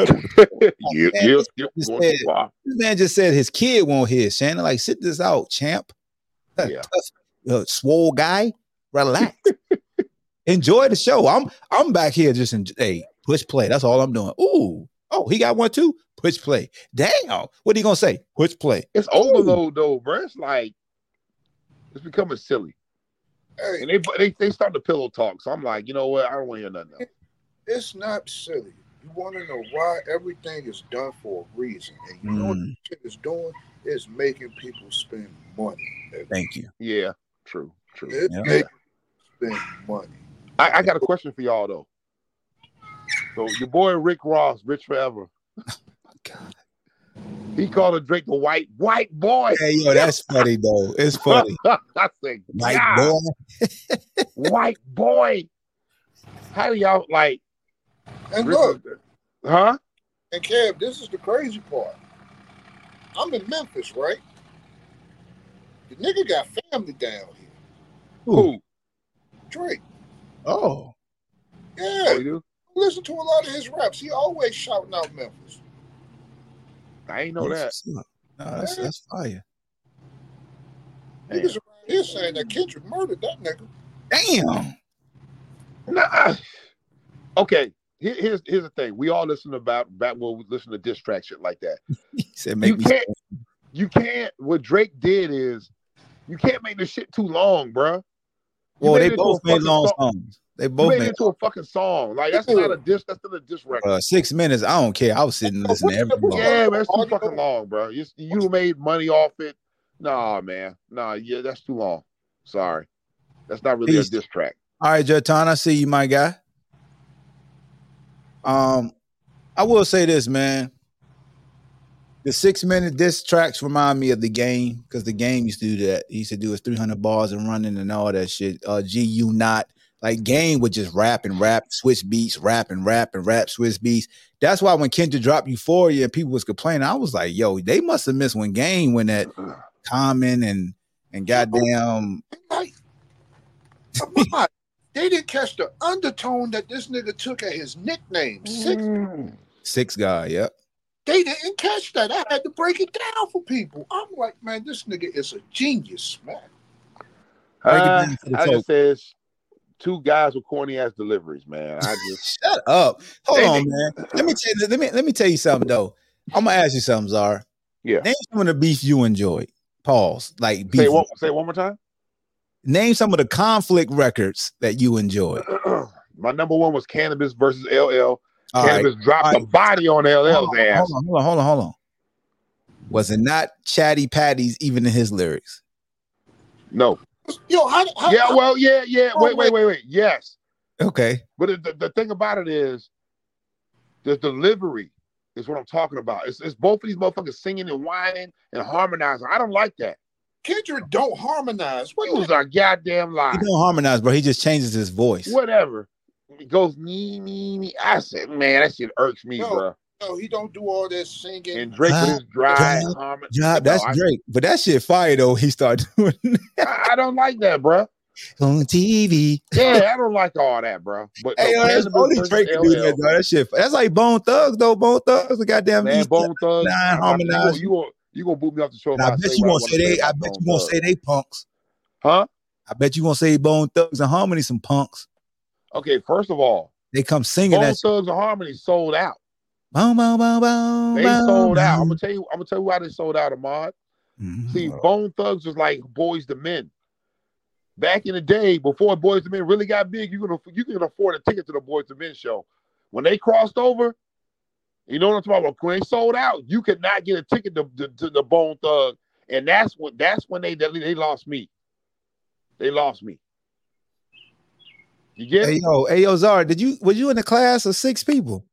This man just said his kid won't his. Shannon, like, sit this out, champ. Yeah. Swole guy, relax. Enjoy the show. I'm back here just hey, push play. That's all I'm doing. Ooh. Oh, he got one too? Push play. Damn. What are you gonna say? Push play. It's overload though, bro. It's like it's becoming silly. Hey, And they start the pillow talk. So I'm like, you know what? I don't want to hear nothing else. it's not silly. You want to know why everything is done for a reason, and you know what this shit is doing? It's making people spend money. Thank you. Yeah, true. It's Yeah. making people spend money. I got a question for y'all though. So your boy Rick Ross, Rich Forever, God. he called Drake the white boy. Hey, yo, that's funny though. It's funny. I said, Like, God, boy. white boy. How do y'all like? And Rick look, huh? and Kev, this is the crazy part. I'm in Memphis, right? The nigga got family down here. Who? Drake. Oh. Yeah, Oh, you do? listen to a lot of his raps. He always shouting out Memphis. I ain't know that. No, that's fire. Damn. Niggas around here saying that Kendrick murdered that nigga. Damn. Nah. Okay. Here's the thing. We all listen back when we listen to diss track shit like that. He said, make me You can't. What Drake did is, you can't make this shit too long, bro. Well, they both made long songs. They both made it made into a fucking song. Like that's not a diss. That's not a diss record. 6 minutes. I don't care. I was sitting listening to every bar. Yeah, man, that's too fucking long, bro. You made money off it. Nah, man. Nah, yeah, that's too long. Sorry, that's not really a diss track. All right, Jotan, I see you, my guy. I will say this, man. The 6 minute diss tracks remind me of the game because the game used to do that. He used to do his 300 bars and running and all that shit. GU not. Like Game would just rap, switch beats, rap, switch beats. That's why when Kendrick dropped Euphoria and people was complaining, I was like, yo, they must have missed when Game went at Common and goddamn. Like, come on. They didn't catch the undertone that this nigga took at his nickname. Six guy, yep. They didn't catch that. I had to break it down for people. I'm like, man, this nigga is a genius, man. I just says two guys with corny ass deliveries, man. I just shut up. Hold on, man. Let me tell you something though. I'm gonna ask you something, Czar. Yeah. Name some of the beef you enjoyed. Pause. Like beef. Say it one more time. Name some of the conflict records that you enjoyed. My number one was Cannabis versus LL. All Cannabis right. dropped a body on LL's ass. Hold on. Was it not Chatty Patties even in his lyrics? No. Yo, yeah. Wait. Yes. Okay. But the thing about it is, the delivery is what I'm talking about. It's both of these motherfuckers singing and whining and harmonizing. I don't like that. Kendrick don't harmonize. What was a goddamn lie? He don't harmonize, bro. He just changes his voice. Whatever. He goes me. I said, man, that shit irks me, bro. No, he don't do all that singing. And Drake with his dry harmony. That's Drake. But that shit fire though. He started doing I don't like that, bro. On TV. Yeah, I don't like all that, bro. But hey, yo, that's only Drake can do that, bro. That shit. That's like Bone Thugs, though. Bone Thugs, the goddamn man. Bone Thugs. Harmonized. You gonna boot me off the show? I bet you won't say they. I bet you won't say they punks. Huh? I bet you won't say Bone Thugs and Harmony some punks. Okay, first of all, they come singing. Bone Thugs and Harmony sold out. Boom, boom, boom, boom. They sold out. I'm gonna tell you why they sold out, Ahmad. See, Bone Thugs was like Boys to Men. Back in the day, before Boys to Men really got big, you can afford a ticket to the Boys to Men show. When they crossed over, you know what I'm talking about? When they sold out, you could not get a ticket to the Bone Thug, and that's when they lost me. They lost me. You get it? Hey yo, Czar, was you in a class of 6 people?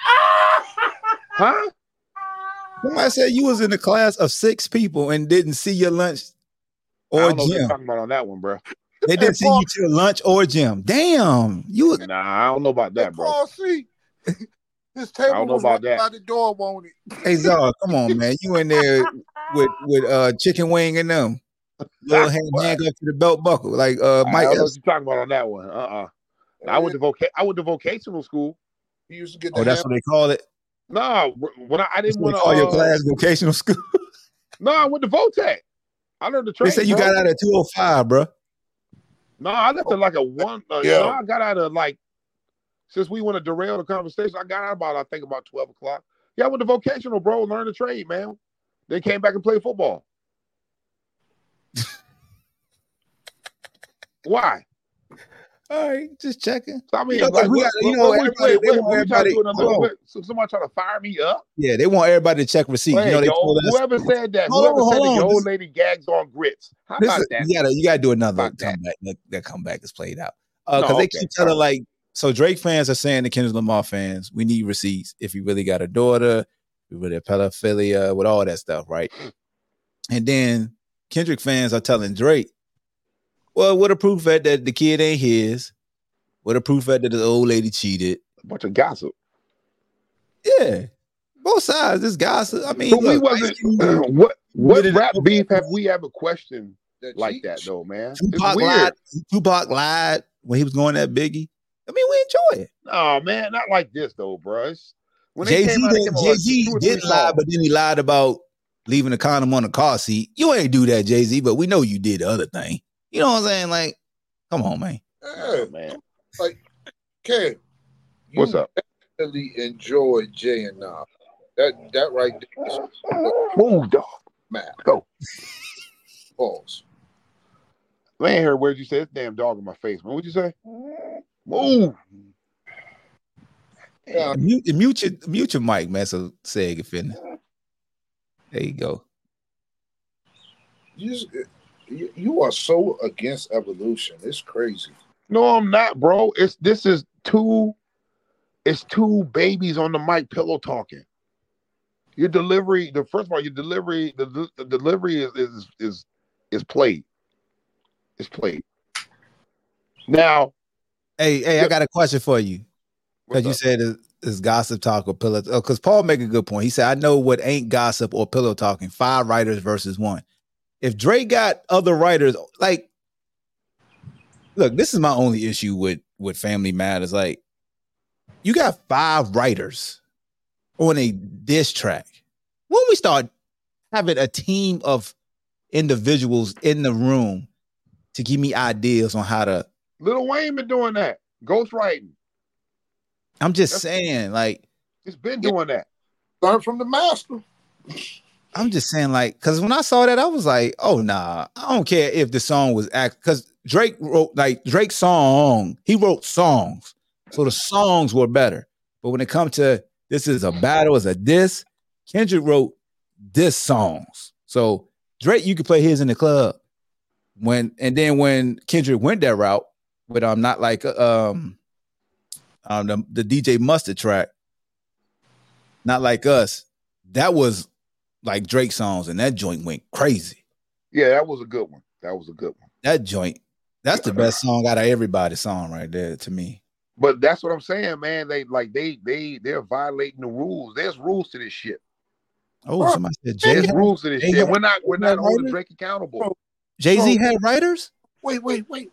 Huh? Somebody said you was in a class of 6 people and didn't see your lunch or I don't know gym. what you're talking about on that one, bro. They didn't see you to lunch or gym. Damn, you. Nah, I don't know about that, bro. Paul C. His table I don't know was about right that. by the door, won't it? Hey Czar, come on, man. You in there with chicken wing and them. Little hand up to the belt buckle, like Mike. I don't know what you're talking about on that one. I went to vocational school. He used to get. That's what they call it. No, when I didn't want to call your class vocational school. No, I went to Votech. I learned the trade. They said you got out at 205, bro. No, I left it like a one. Yeah. No, I got out of like, since we want to derail the conversation, I got out about 12 o'clock. Yeah, I went to vocational, bro, learn the trade, man. They came back and played football. Why? All right, just checking. So, I mean, like, we got, everybody, they want everybody. Somebody trying to fire me up? Yeah, they want everybody to check receipts. Hey, they whoever said that, your old lady gags on grits. How about that? You gotta do another comeback. That comeback is played out. Because they keep telling like, so Drake fans are saying to Kendrick Lamar fans, we need receipts if you really got a daughter, if you really have pedophilia, with all that stuff, right? And then Kendrick fans are telling Drake, well, what a proof that the kid ain't his? What a proof that the old lady cheated? A bunch of gossip. Yeah, both sides. This gossip. I mean, but we wasn't. What rap beef have we ever questioned like that though, man? Tupac lied when he was going at Biggie. I mean, we enjoy it. Oh man, not like this though, bro. When Jay-Z did lie, but then he lied about leaving the condom on the car seat. You ain't do that, Jay-Z, but we know you did the other thing. You know what I'm saying? Like, come on, man. Yeah, man. Like, Kev, what's up? Really enjoyed Jay and Nas. That right there. Move, dog. Man, go. Pause. Man, heard where'd you say this damn dog in my face, man? What'd you say? Move. Yeah. Mute your mic, man. So say it finish. There you go. You are so against evolution. It's crazy. No, I'm not, bro. It's two babies on the mic pillow talking. Your delivery, the delivery is played. It's played. Now, hey, I got a question for you. Because you said it's gossip talk or pillow. Because Paul make a good point. He said, I know what ain't gossip or pillow talking. 5 writers versus 1. If Drake got other writers, like, look, this is my only issue with Family Matters. Like, you got 5 writers on a diss track. When we start having a team of individuals in the room to give me ideas on how to. Lil Wayne been doing that. Ghostwriting. I'm just saying, like. It's been doing that. Learn from the master. I'm just saying, like, because when I saw that, I was like, oh, nah. I don't care if the song was because Drake wrote, like, Drake's song, he wrote songs. So the songs were better. But when it comes to this is a battle, it's a diss, Kendrick wrote diss songs. So Drake, you could play his in the club. When Kendrick went that route with not like the DJ Mustard track, Not Like Us, that was like Drake songs, and that joint went crazy. Yeah, that was a good one. That joint, that's the best song out of everybody's song right there to me. But that's what I'm saying, man. They're violating the rules. There's rules to this shit. Oh, somebody said Jay had rules to this shit. We're not holding Drake accountable. Jay-Z had writers? Wait.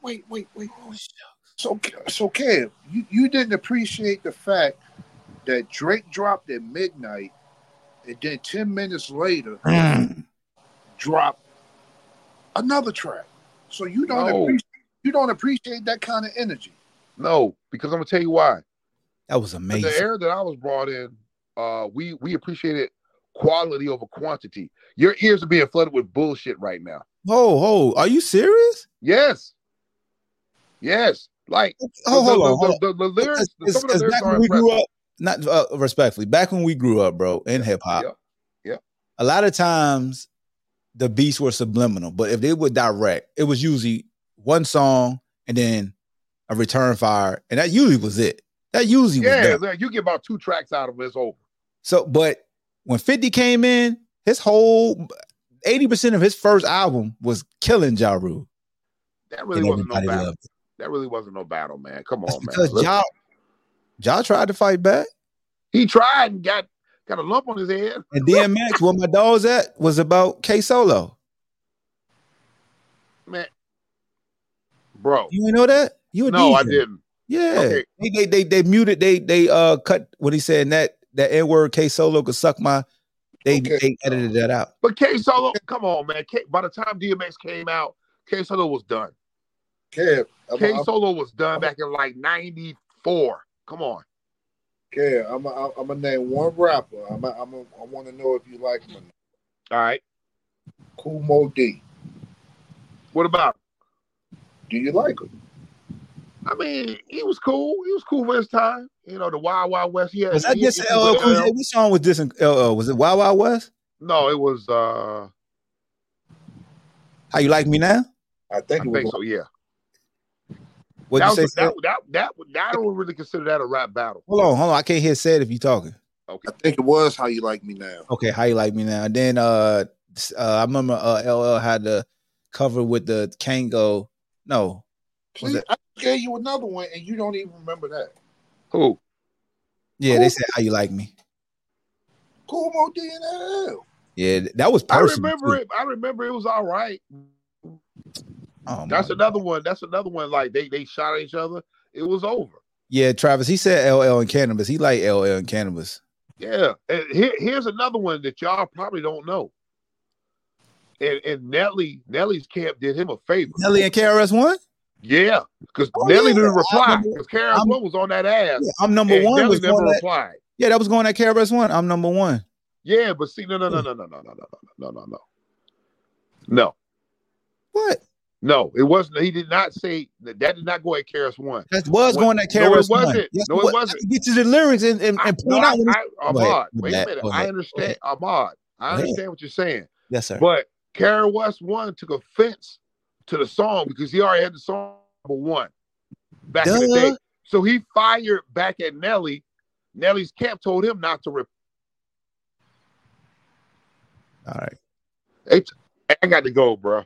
So Kev, you didn't appreciate the fact that Drake dropped at midnight, and then 10 minutes later dropped another track. So you don't appreciate that kind of energy. No, because I'm gonna tell you why. That was amazing. The era that I was brought in, we appreciated quality over quantity. Your ears are being flooded with bullshit right now. Oh, are you serious? Yes. Like, hold on. The lyrics, some of the lyrics are we grew up, not respectfully, back when we grew up, bro, in hip hop. Yeah. A lot of times the beats were subliminal, but if they were direct, it was usually one song and then a return fire, and that usually was it. Was you get about 2 tracks out of it, it's over. So, but when 50 came in, his whole 80% of his first album was killing Ja Rule. That really wasn't no battle. That really wasn't no battle, man. Come on, because man. Ja tried to fight back. He tried and got a lump on his head. And DMX, where my dog's at, was about K Solo. Man, bro, you didn't know that? No, I didn't. Yeah, okay. They muted. They cut what he said. That N-word K Solo could suck my. They edited that out. But K Solo, come on, man. By the time DMX came out, K Solo was done. Kev, K Solo was done back in like '94. Come on. Kev, I'm gonna name one rapper. I want to know if you like him or not. All right. Kool Moe Dee. What about him? Do you like him? I mean, he was cool. He was cool for his time. You know, the Wild Wild West. He had, Was that he, just he LL was Cool LL. J? What song was this in LL? Was it Wild Wild West? No, it was. How You Like Me Now? I think it was. So. Yeah. What'd you say? Sid? I don't really consider that a rap battle. Hold on. I can't hear Sid if you're talking. Okay. I think it was How You Like Me Now. Okay, How You Like Me Now. And then I remember LL had the cover with the Kango. No. Please, I gave you another one and you don't even remember that. Who? Yeah, Kool- they said How You Like Me. Kool Moe Dee and LL. Yeah, that was I personal. remember it. I remember it was all right. Oh, That's another one. That's another one. Like they shot at each other. It was over. Yeah, Travis, he said LL and Cannabis. He like LL and Cannabis. Yeah. And here's another one that y'all probably don't know. And Nelly's camp did him a favor. Nelly and KRS-One? Yeah, because Oh, Nelly yeah. didn't reply. I'm- Because KRS-One was on that ass. Yeah, I'm number and one. Nelly Was never going that, replied. yeah, that was going at KRS-One. I'm number one. Yeah, but see, no. What? No, it wasn't. He did not say that. That did not go at KRS-One. That was What- going at No, it KRS-One. wasn't. Yes, No, it what- wasn't. I can get you the lyrics and point out. When Ahmad, Go wait ahead. a minute. Go ahead. I understand, Ahmad. I ahead. understand what you're saying. Yes, sir. But KRS-One took offense to the song because he already had the song number one back in the day. So he fired back at Nelly. Nelly's camp told him not to rip. All right. I got to go, bro.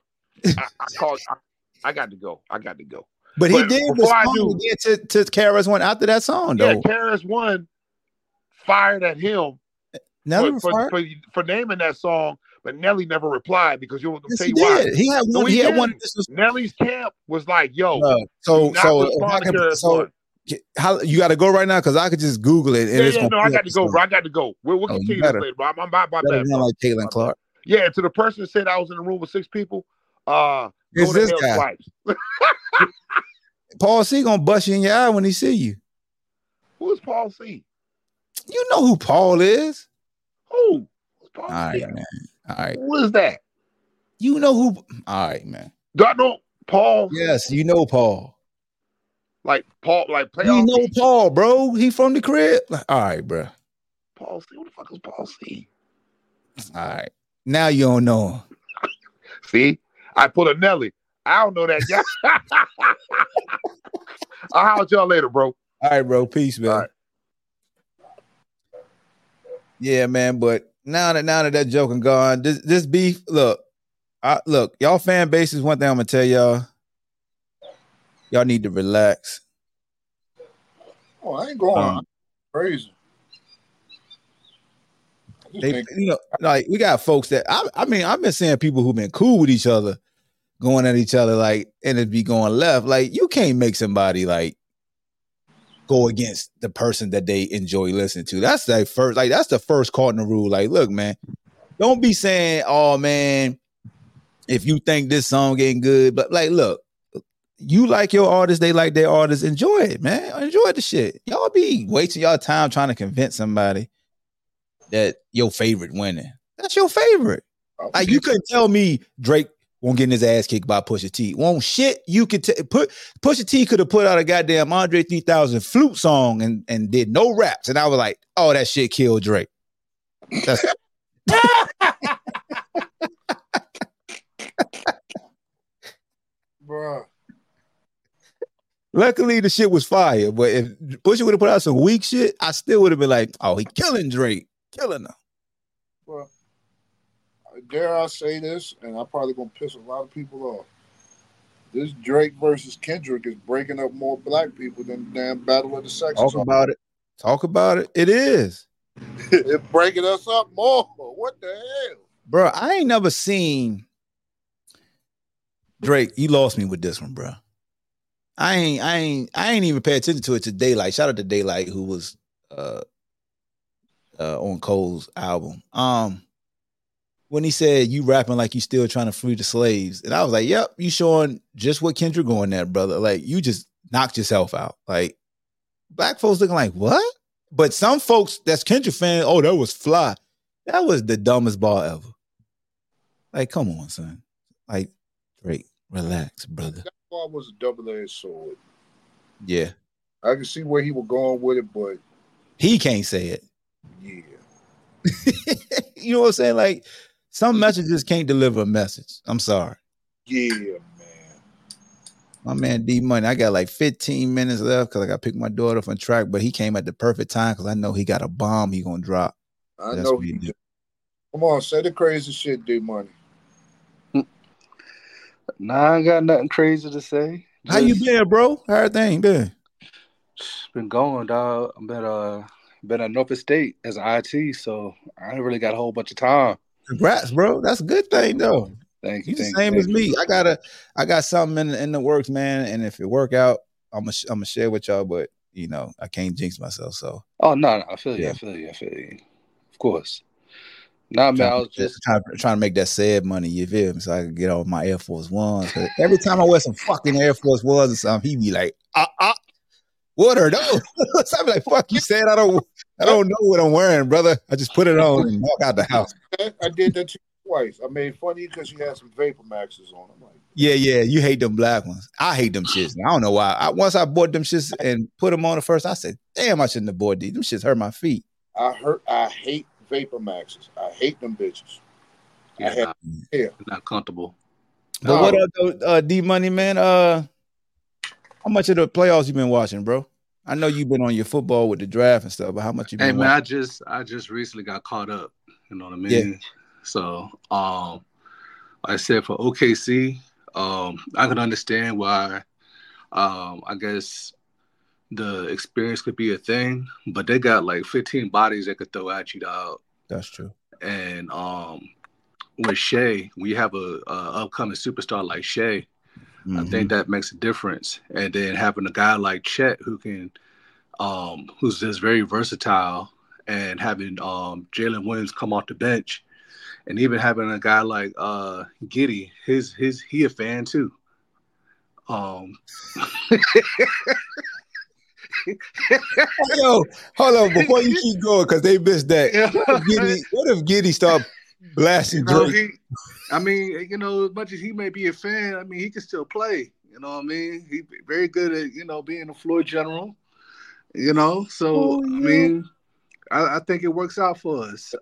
I got to go. But he But did before I respond do- again to KRS-One after that song, Yeah, though. KRS-One fired at him Nelly was for, fired. for naming that song, but Nelly never replied because you'll Yes, tell he you why. did. He had No, one. he He had didn't. one. This was Nelly's camp was like, "Yo, so do not so. respond to KRS-One." How you got to go right now? Because I could just Google it. And it's Yeah, gonna no, I pull got up to the go, song. bro. I got to go. We'll Oh, you continue better. this later, bro. I'm my Better bad, than bro. like Caitlin Clark. Yeah, to the person that said I was in the room with 6 people, go It's to this hell guy. twice. Paul C gonna bust you in your eye when he see you. Who is Paul C? You know who Paul is. Who? Who's Paul All C? right, man. All right. Who is that? You know who. All right, man. Do I know Paul? Yes, you know Paul. Like Paul, like You playoff know P? Paul, bro. He from the crib. All right, bro. Paul C. Who the fuck is Paul C? All right. Now you don't know him. See, I put a Nelly. I don't know that guy. I'll holler at y'all later, bro. All right, bro. Peace, man. All right. Yeah, man. But now that joke and gone, this beef. Look, y'all fan base is one thing I'm gonna tell y'all. Y'all need to relax. Oh, I ain't going crazy. I just They, think like we got folks that I mean, I've been seeing people who've been cool with each other, going at each other, like, and it be going left. Like, you can't make somebody like go against the person that they enjoy listening to. That's the first cardinal rule. Like, look, man, don't be saying, "Oh, man, if you think this song ain't good," but like, look, you like your artist, they like their artist. Enjoy it, man. Enjoy the shit. Y'all be wasting y'all time trying to convince somebody that your favorite winning. That's your favorite. Like, you couldn't tell me Drake won't get his ass kicked by Pusha T. Won't shit. You could Pusha T could have put out a goddamn Andre 3000 flute song and did no raps, and I was like, oh, that shit killed Drake. That's bruh. Luckily the shit was fire, but if Pusha would have put out some weak shit, I still would have been like, oh, he killing Drake, killing him. Well, dare I say this, and I'm probably gonna piss a lot of people off. This Drake versus Kendrick is breaking up more black people than the damn Battle of the Sexes. Talk about it. It is. It's breaking us up more. What the hell? Bro, I ain't never seen Drake. You lost me with this one, bro. I ain't even pay attention to it to Daylight. Shout out to Daylight, who was on Cole's album. when he said you rapping like you still trying to free the slaves. And I was like, yep, you showing just what Kendrick going there, brother. Like you just knocked yourself out. Like black folks looking like, what? But some folks that's Kendrick fan, oh, that was fly. That was the dumbest ball ever. Like, come on, son. Like, Drake, relax, brother. That ball was a double-edged sword. Yeah. I can see where he was going with it, but he can't say it. Yeah. You know what I'm saying? Like, some messages can't deliver a message. I'm sorry. Yeah, man. My man D Money, I got like 15 minutes left because I got to pick my daughter from track, but he came at the perfect time because I know he got a bomb he gonna drop. I know he did. Come on, say the crazy shit, D Money. Nah, I ain't got nothing crazy to say. How you been, bro? How everything been? Been going, dog. I've been at Norfolk State as an IT, so I ain't really got a whole bunch of time. Congrats, bro. That's a good thing, though. Thank you. You the same as me. I got something in the works, man. And if it work out, I'm gonna share with y'all. But you know, I can't jinx myself. So. Oh no, I feel you. I feel you. Of course. Nah, man. I was just trying to make that sad money. You feel me? So I can get off my Air Force Ones. Every time I wear some fucking Air Force Ones or something, he be like, what are those? So I be like, fuck you said I don't know what I'm wearing, brother. I just put it on and walk out the house. I did that twice. I made fun of you because you had some Vapor Maxes on. I'm like, yeah, you hate them black ones. I hate them shits. I don't know why. Once I bought them shits and put them on the first, I said, damn, I shouldn't have bought these. Them shits hurt my feet. I hate Vapor Maxes. I hate them bitches. Not comfortable. But what up, D Money, man? How much of the playoffs you been watching, bro? I know you've been on your football with the draft and stuff, but how much you been watching? Man, I just recently got caught up. You know what I mean? Yeah. So, like I said, for OKC, I can understand why. I guess the experience could be a thing, but they got like 15 bodies they could throw at you, dog. That's true. And with Shea, we have a upcoming superstar like Shea. Mm-hmm. I think that makes a difference. And then having a guy like Chet who can, who's just very versatile, and having Jalen Williams come off the bench, and even having a guy like Giddey, he a fan too. Yo, hold on before you keep going because they missed that. What if Giddey start blasting Drake? I mean, you know, as much as he may be a fan, I mean, he can still play. You know what I mean? He's very good at, you know, being a floor general. You know, so I mean, I think it works out for us.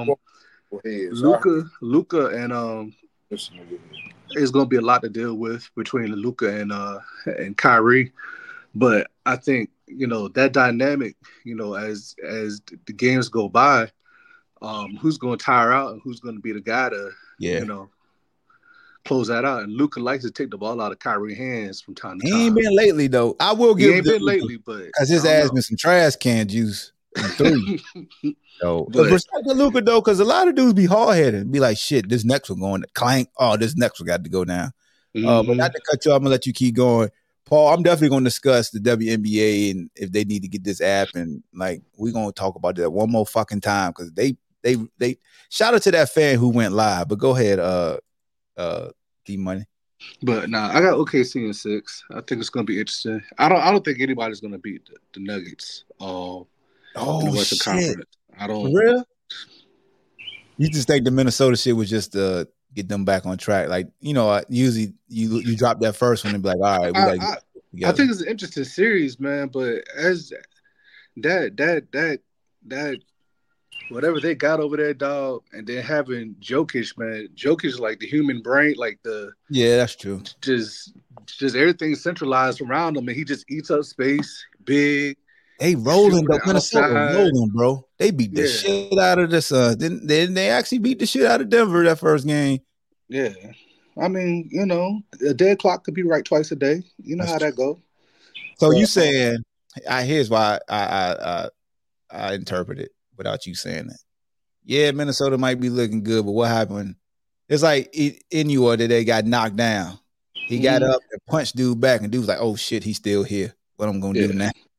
Luka and it's gonna be a lot to deal with between Luka and Kyrie. But I think, you know, that dynamic, you know, as the games go by, who's going to tire out and who's going to be the guy to, you know, close that out. And Luka likes to take the ball out of Kyrie's hands from time to time. He ain't been lately, though. I will give him. He ain't been lately, but because his ass been some trash can juice. So, respect to Luka, though, because a lot of dudes be hard-headed and be like, shit, this next one going to clank. Oh, this next one got to go down. But not to cut you off, I'm going to let you keep going. Paul, I'm definitely going to discuss the WNBA and if they need to get this app, and like we're going to talk about that one more fucking time because they shout out to that fan who went live. But go ahead, D Money. But nah, I got OKC in 6. I think it's going to be interesting. I don't think anybody's going to beat the Nuggets. In the Western Conference. I don't. For real? You just think the Minnesota shit was just get them back on track? Like, you know, usually you drop that first one and be like, all right, I think it's an interesting series, man. But as that whatever they got over there, dog, and then having Jokic, man. Jokic is like the human brain, like that's true. Just everything centralized around him, and he just eats up space, big. They rolling, though. Minnesota rolling, bro. They beat the shit out of the Suns. Then they actually beat the shit out of Denver that first game. Yeah. I mean, you know, a dead clock could be right twice a day. You know how that goes. So you saying, here's why I interpret it without you saying that. Yeah, Minnesota might be looking good, but what happened? It's like Inua that they got knocked down. He got up and punched dude back, and dude was like, oh shit, he's still here. What I'm going to do now?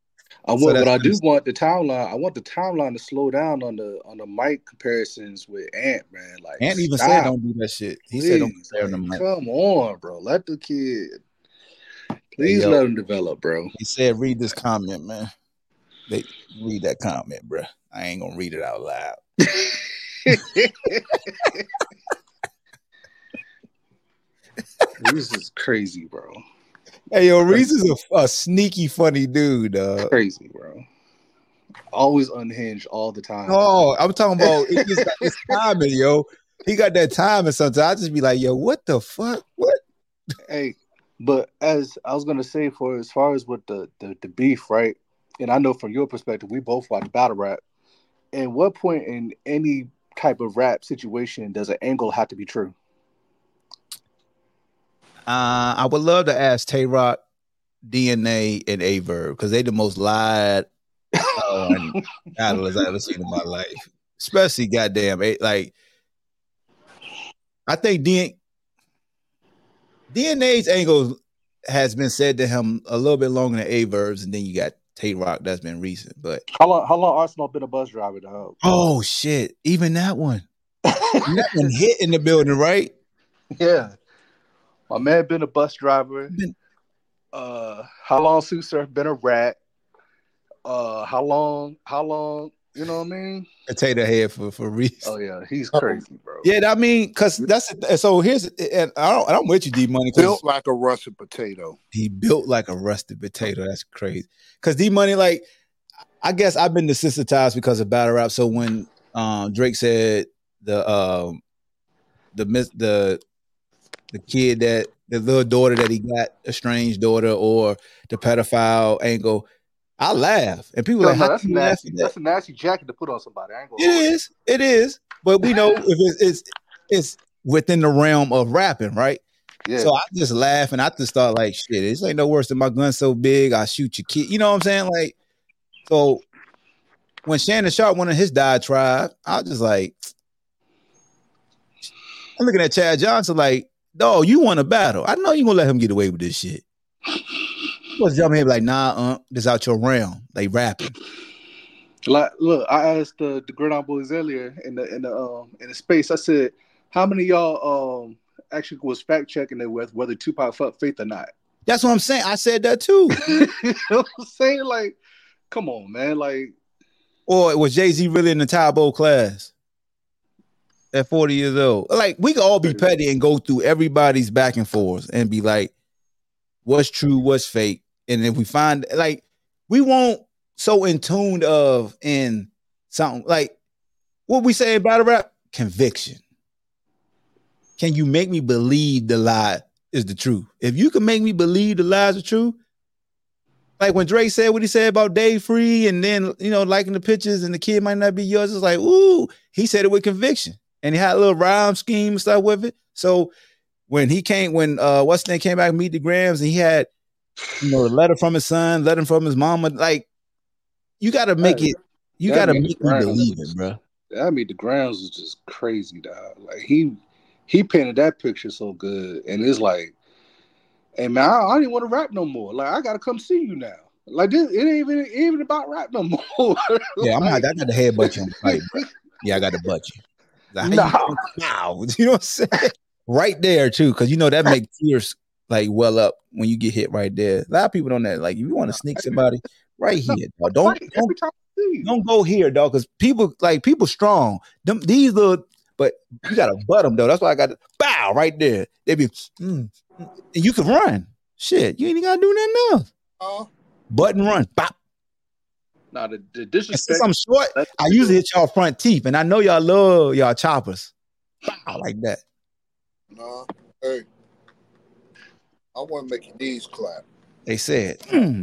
I do want the timeline. I want the timeline to slow down on the mic comparisons with Ant, man. Like Ant even said don't do that shit. He said don't compare like, the mic. come on, bro. Let the kid. Please let him develop, bro. He said, read this comment, man. Read that comment, bro. I ain't gonna read it out loud. Reese is crazy, bro. Hey, yo, Reese is a sneaky, funny dude, dog. Crazy, bro. Always unhinged all the time. Oh, I'm talking about it's timing, yo. He got that timing sometimes. I just be like, yo, what the fuck? What? Hey, but as I was gonna say, as far as with the beef, right? And I know from your perspective, we both watch battle rap. At what point in any type of rap situation does an angle have to be true? I would love to ask Tay Rock, DNA, and Averb because they the most lied battlers I've ever seen in my life. Especially goddamn, like I think DNA's angle has been said to him a little bit longer than Averb's, and then you got Tay Rock that's been recent. But how long Arsenal been a bus driver, dog? Oh shit, even that one. That one hit in the building, right? Yeah. My man been a bus driver. How long Sue Surf been a rat? How long, you know what I mean? Potato head for Reese. Oh yeah, he's crazy, bro. Yeah, I mean, cause so here's and I'm with you, D Money. Built like a rusted potato. He built like a rusted potato. That's crazy. Cause D Money, like, I guess I've been desensitized because of battle rap. So when Drake said the kid that the little daughter that he got, a strange daughter, or the pedophile angle, I laugh, and people like, that's nasty. That's a nasty jacket to put on somebody. It is, but we know if it's within the realm of rapping, right? Yeah. So I just laugh and I just start like, shit, this ain't no worse than my gun so big, I shoot your kid. You know what I'm saying? Like, so when Shannon Sharp went on his diatribe, I was just like, I'm looking at Chad Johnson like, dog, you want a battle. I know you gonna let him get away with this shit. He was jumping here like, nah, this out your realm. They rapping. Like, look, I asked the Gridiron Boys earlier in the space. I said, how many of y'all actually was fact checking it with whether Tupac fucked Faith or not? That's what I'm saying. I said that too. You know what I'm saying? Like, come on, man. Like, or was Jay-Z really in the Tybo class at 40 years old? Like, we could all be petty and go through everybody's back and forth and be like, what's true, what's fake? And if we find, like, we won't so in tune in something like what we say in battle rap, conviction. Can you make me believe the lie is the truth? If you can make me believe the lies are true, like when Drake said what he said about Dave Free and then, you know, liking the pictures and the kid might not be yours, it's like, ooh, he said it with conviction. And he had a little rhyme scheme and stuff with it. So when what's his name came back and Meet the Grams and he had, you know, a letter from his son, letter from his mama, like, you got to make it, you got to make me believe it, bro. That Meet the Grams was just crazy, dog. Like, he painted that picture so good. And it's like, hey, man, I don't even want to rap no more. Like, I got to come see you now. Like, this, it ain't even about rap no more. Yeah, I got the headbutt you on the fight, bro. Yeah, I got to butt you. Like, wow. You know what I'm saying? Right there, too, because, you know, that makes tears, like, well up when you get hit right there. A lot of people don't know. Like, if you want to sneak somebody, right here, dog. Don't go here, dog, because people strong. These little, but you got to butt them, though. That's why I got to bow right there. They be, and you can run. Shit, you ain't got to do nothing else. Butt and run. Bop. Now, the disrespect. Since I'm short, I usually hit y'all front teeth, and I know y'all love y'all choppers. Bow, like that. No, hey, I want to make your knees clap. They said,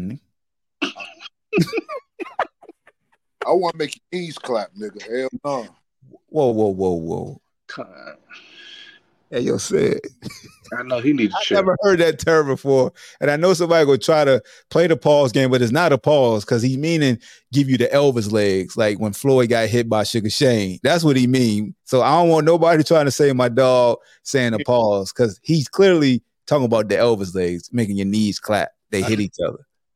I want to make your knees clap, nigga. Hell no. Whoa. Hey, yo, said. I know he needs to I never heard that term before. And I know somebody will try to play the pause game, but it's not a pause because he meaning give you the Elvis legs, like when Floyd got hit by Sugar Shane. That's what he mean. So I don't want nobody trying to say my dog saying a pause because he's clearly talking about the Elvis legs, making your knees clap. They hit each other.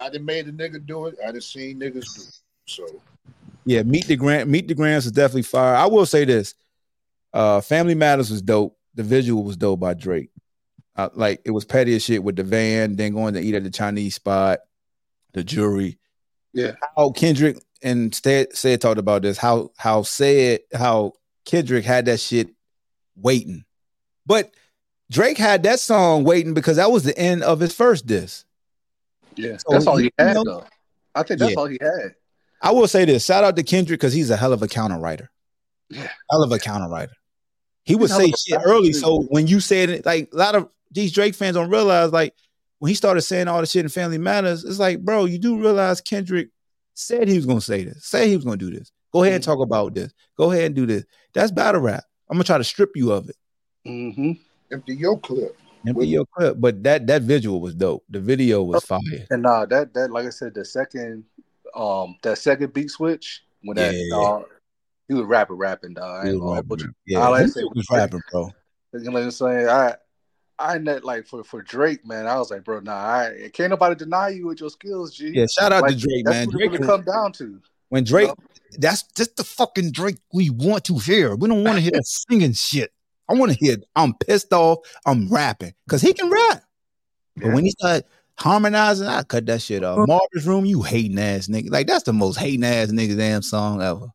I done made a nigga do it. I done seen niggas do it. So yeah, Meet the Grams is definitely fire. I will say this: Family Matters was dope. The visual was dope by Drake. Like it was petty as shit with the van, then going to eat at the Chinese spot, the jury. Yeah. How Kendrick and said talked about this. How Kendrick had that shit waiting, but Drake had that song waiting because that was the end of his first disc. Yeah, so that's all he had though. I think that's all he had. I will say this: shout out to Kendrick because he's a hell of a counter writer. Yeah, hell of a counter writer. He would say shit early, so when you said it, like a lot of these Drake fans don't realize, like when he started saying all the shit in Family Matters, it's like, bro, you do realize Kendrick said he was gonna say this, say he was gonna do this. Go ahead and talk about this. Go ahead and do this. That's battle rap. I'm gonna try to strip you of it. Mm-hmm. Empty your clip. Empty your clip. But that visual was dope. The video was fire. And that like I said, that second beat switch when he was rapping, dog. He was rapping, bro. You know what I'm saying? I net like for Drake, man. I was like, bro, can't nobody deny you with your skills, G. Yeah, shout out to Drake, man. That's what it come down to. When Drake, that's just the fucking Drake we want to hear. We don't want to hear that singing shit. I want to hear I'm pissed off, I'm rapping. Because he can rap. But when he started harmonizing, I cut that shit off. Marvin's Room, you hating ass nigga. Like, that's the most hating ass nigga damn song ever.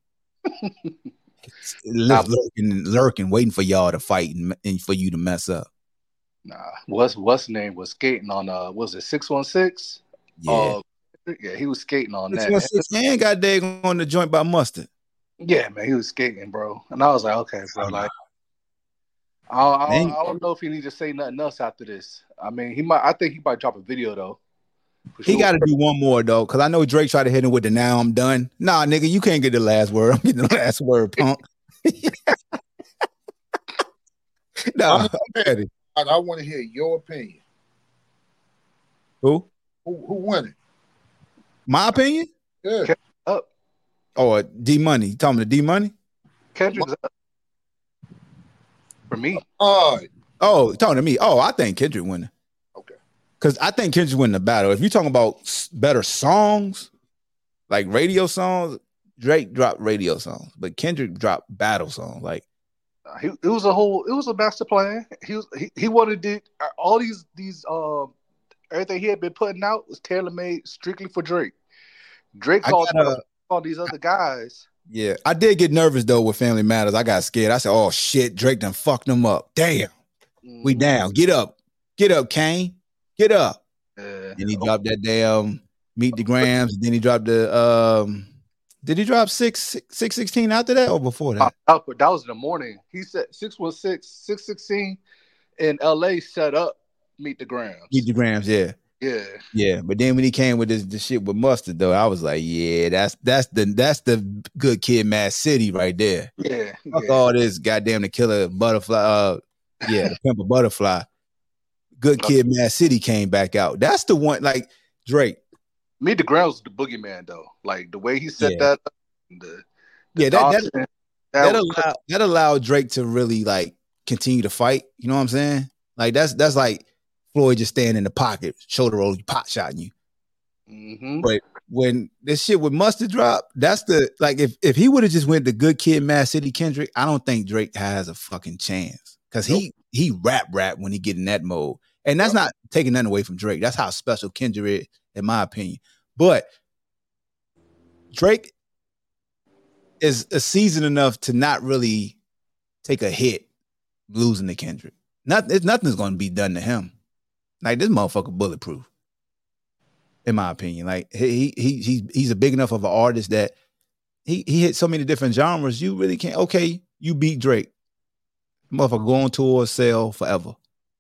Lurking, waiting for y'all to fight and for you to mess up. Nah, what's name was skating on was it 616? Yeah. Yeah, he was skating on 616 that. and got daggone on the joint by Mustard. Yeah, man, he was skating, bro. And I was like, okay, bro, like I don't know if he needs to say nothing else after this. I mean, I think he might drop a video though. He got to do one more though, because I know Drake tried to hit him with the "now I'm done." Nah, nigga, you can't get the last word. I'm getting the last word, punk. No, I want to hear your opinion. Who won it? My opinion? Yeah. Up. Oh, D Money. You talking to D Money? Kendrick's up. For me. Oh, talking to me. Oh, I think Kendrick winning. Okay. Because I think Kendrick winning the battle. If you're talking about better songs, like radio songs, Drake dropped radio songs, but Kendrick dropped battle songs. Like it was a master plan. He wanted it. All these everything he had been putting out was tailor made strictly for Drake. Drake called all these other guys. Yeah, I did get nervous though with Family Matters. I got scared. I said, "Oh shit, Drake done fucked them up." Damn, we down. Get up, Kane, get up. And he dropped that damn Meet the Grams. Then he dropped the. Did he drop 616 after that or before that? That was in the morning. He said 616, 616 in LA set up Meet the Grams. Meet the Grams, yeah. Yeah. Yeah. But then when he came with this shit with Mustard, though, I was like, yeah, that's the Good Kid, Mad City right there. Yeah. Fuck all this goddamn The Killer Butterfly. The Pimp a Butterfly. Good Kid, Mad City came back out. That's the one, like Drake. Meet the Grams was the boogeyman though. Like the way he set that up. That allowed Drake to really like continue to fight. You know what I'm saying? Like that's like Floyd just standing in the pocket, shoulder roll, pot shotting you. Mm-hmm. But when this shit with Mustard drop, that's the like if he would have just went to Good Kid, Mad City, Kendrick, I don't think Drake has a fucking chance because he rap when he get in that mode, and that's not taking nothing away from Drake. That's how special Kendrick is, in my opinion. But Drake is seasoned enough to not really take a hit losing to Kendrick. Nothing's going to be done to him. Like this motherfucker bulletproof, in my opinion. Like he's a big enough of an artist that he hit so many different genres. You really can't. Okay, you beat Drake. Motherfucker go on tour, sell forever.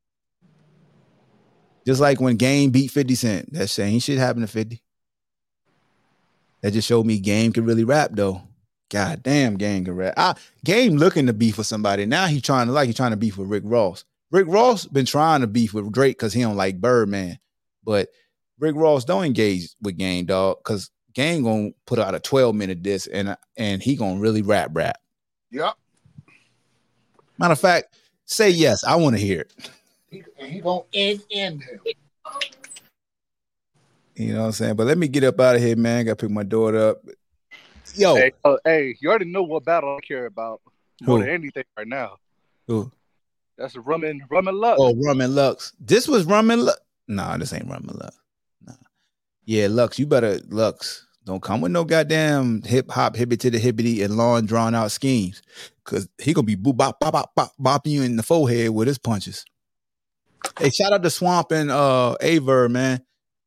Just like when Game beat 50 Cent. That same shit happened to 50. That just showed me Game can really rap though. God damn, Game can rap. Game looking to beef with somebody. Now he's trying to beef with Rick Ross. Rick Ross been trying to beef with Drake because he don't like Birdman. But Rick Ross don't engage with Game, dog, because Game gonna put out a 12-minute disc and he gonna really rap. Yep. Matter of fact, say yes. I want to hear it. He gonna end him. You know what I'm saying? But let me get up out of here, man. Got to pick my daughter up. Yo. Hey, you already know what battle I care about more Who? than anything right now. Who? That's Rum and Lux. Oh, Rum and Lux. This was Rum and Lux. Nah, this ain't Rum and Lux. Nah. Yeah, Lux, you better, Lux, don't come with no goddamn hip-hop, hibbit to the hibbity and long drawn-out schemes. Because he going to be bopping you in the forehead with his punches. Hey, shout out to Swamp and Aver, man.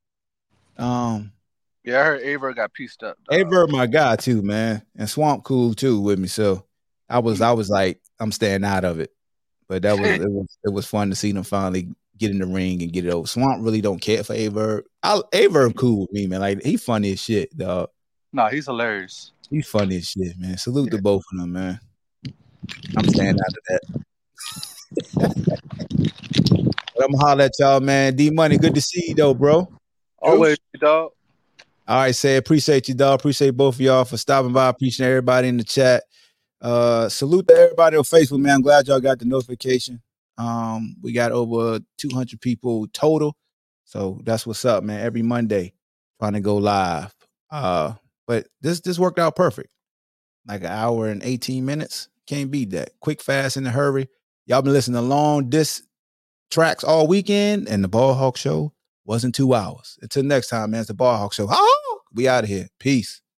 Yeah, I heard Aver got pieced up. Aver, my guy too, man, and Swamp cool too with me. So I was like, I'm staying out of it, but that was it was fun to see them finally get in the ring and get it over. Swamp really don't care for Aver. Aver cool with me, man. Like he funny as shit, dog. Nah, he's hilarious. He's funny as shit, man. Salute to both of them, man. I'm staying out of that. But I'm gonna holler at y'all, man. D Money, good to see you though, bro. Always, dog. All right, say appreciate you, dog. Appreciate both of y'all for stopping by. Appreciate everybody in the chat. Salute to everybody on Facebook, man. I'm glad y'all got the notification. We got over 200 people total. So that's what's up, man. Every Monday, trying to go live. But this worked out perfect. Like an hour and 18 minutes. Can't beat that. Quick, fast, in a hurry. Y'all been listening to long disc tracks all weekend, and the Ball Hawk Show wasn't 2 hours. Until next time, man. It's the Ball Hawk Show. Oh, we out of here. Peace.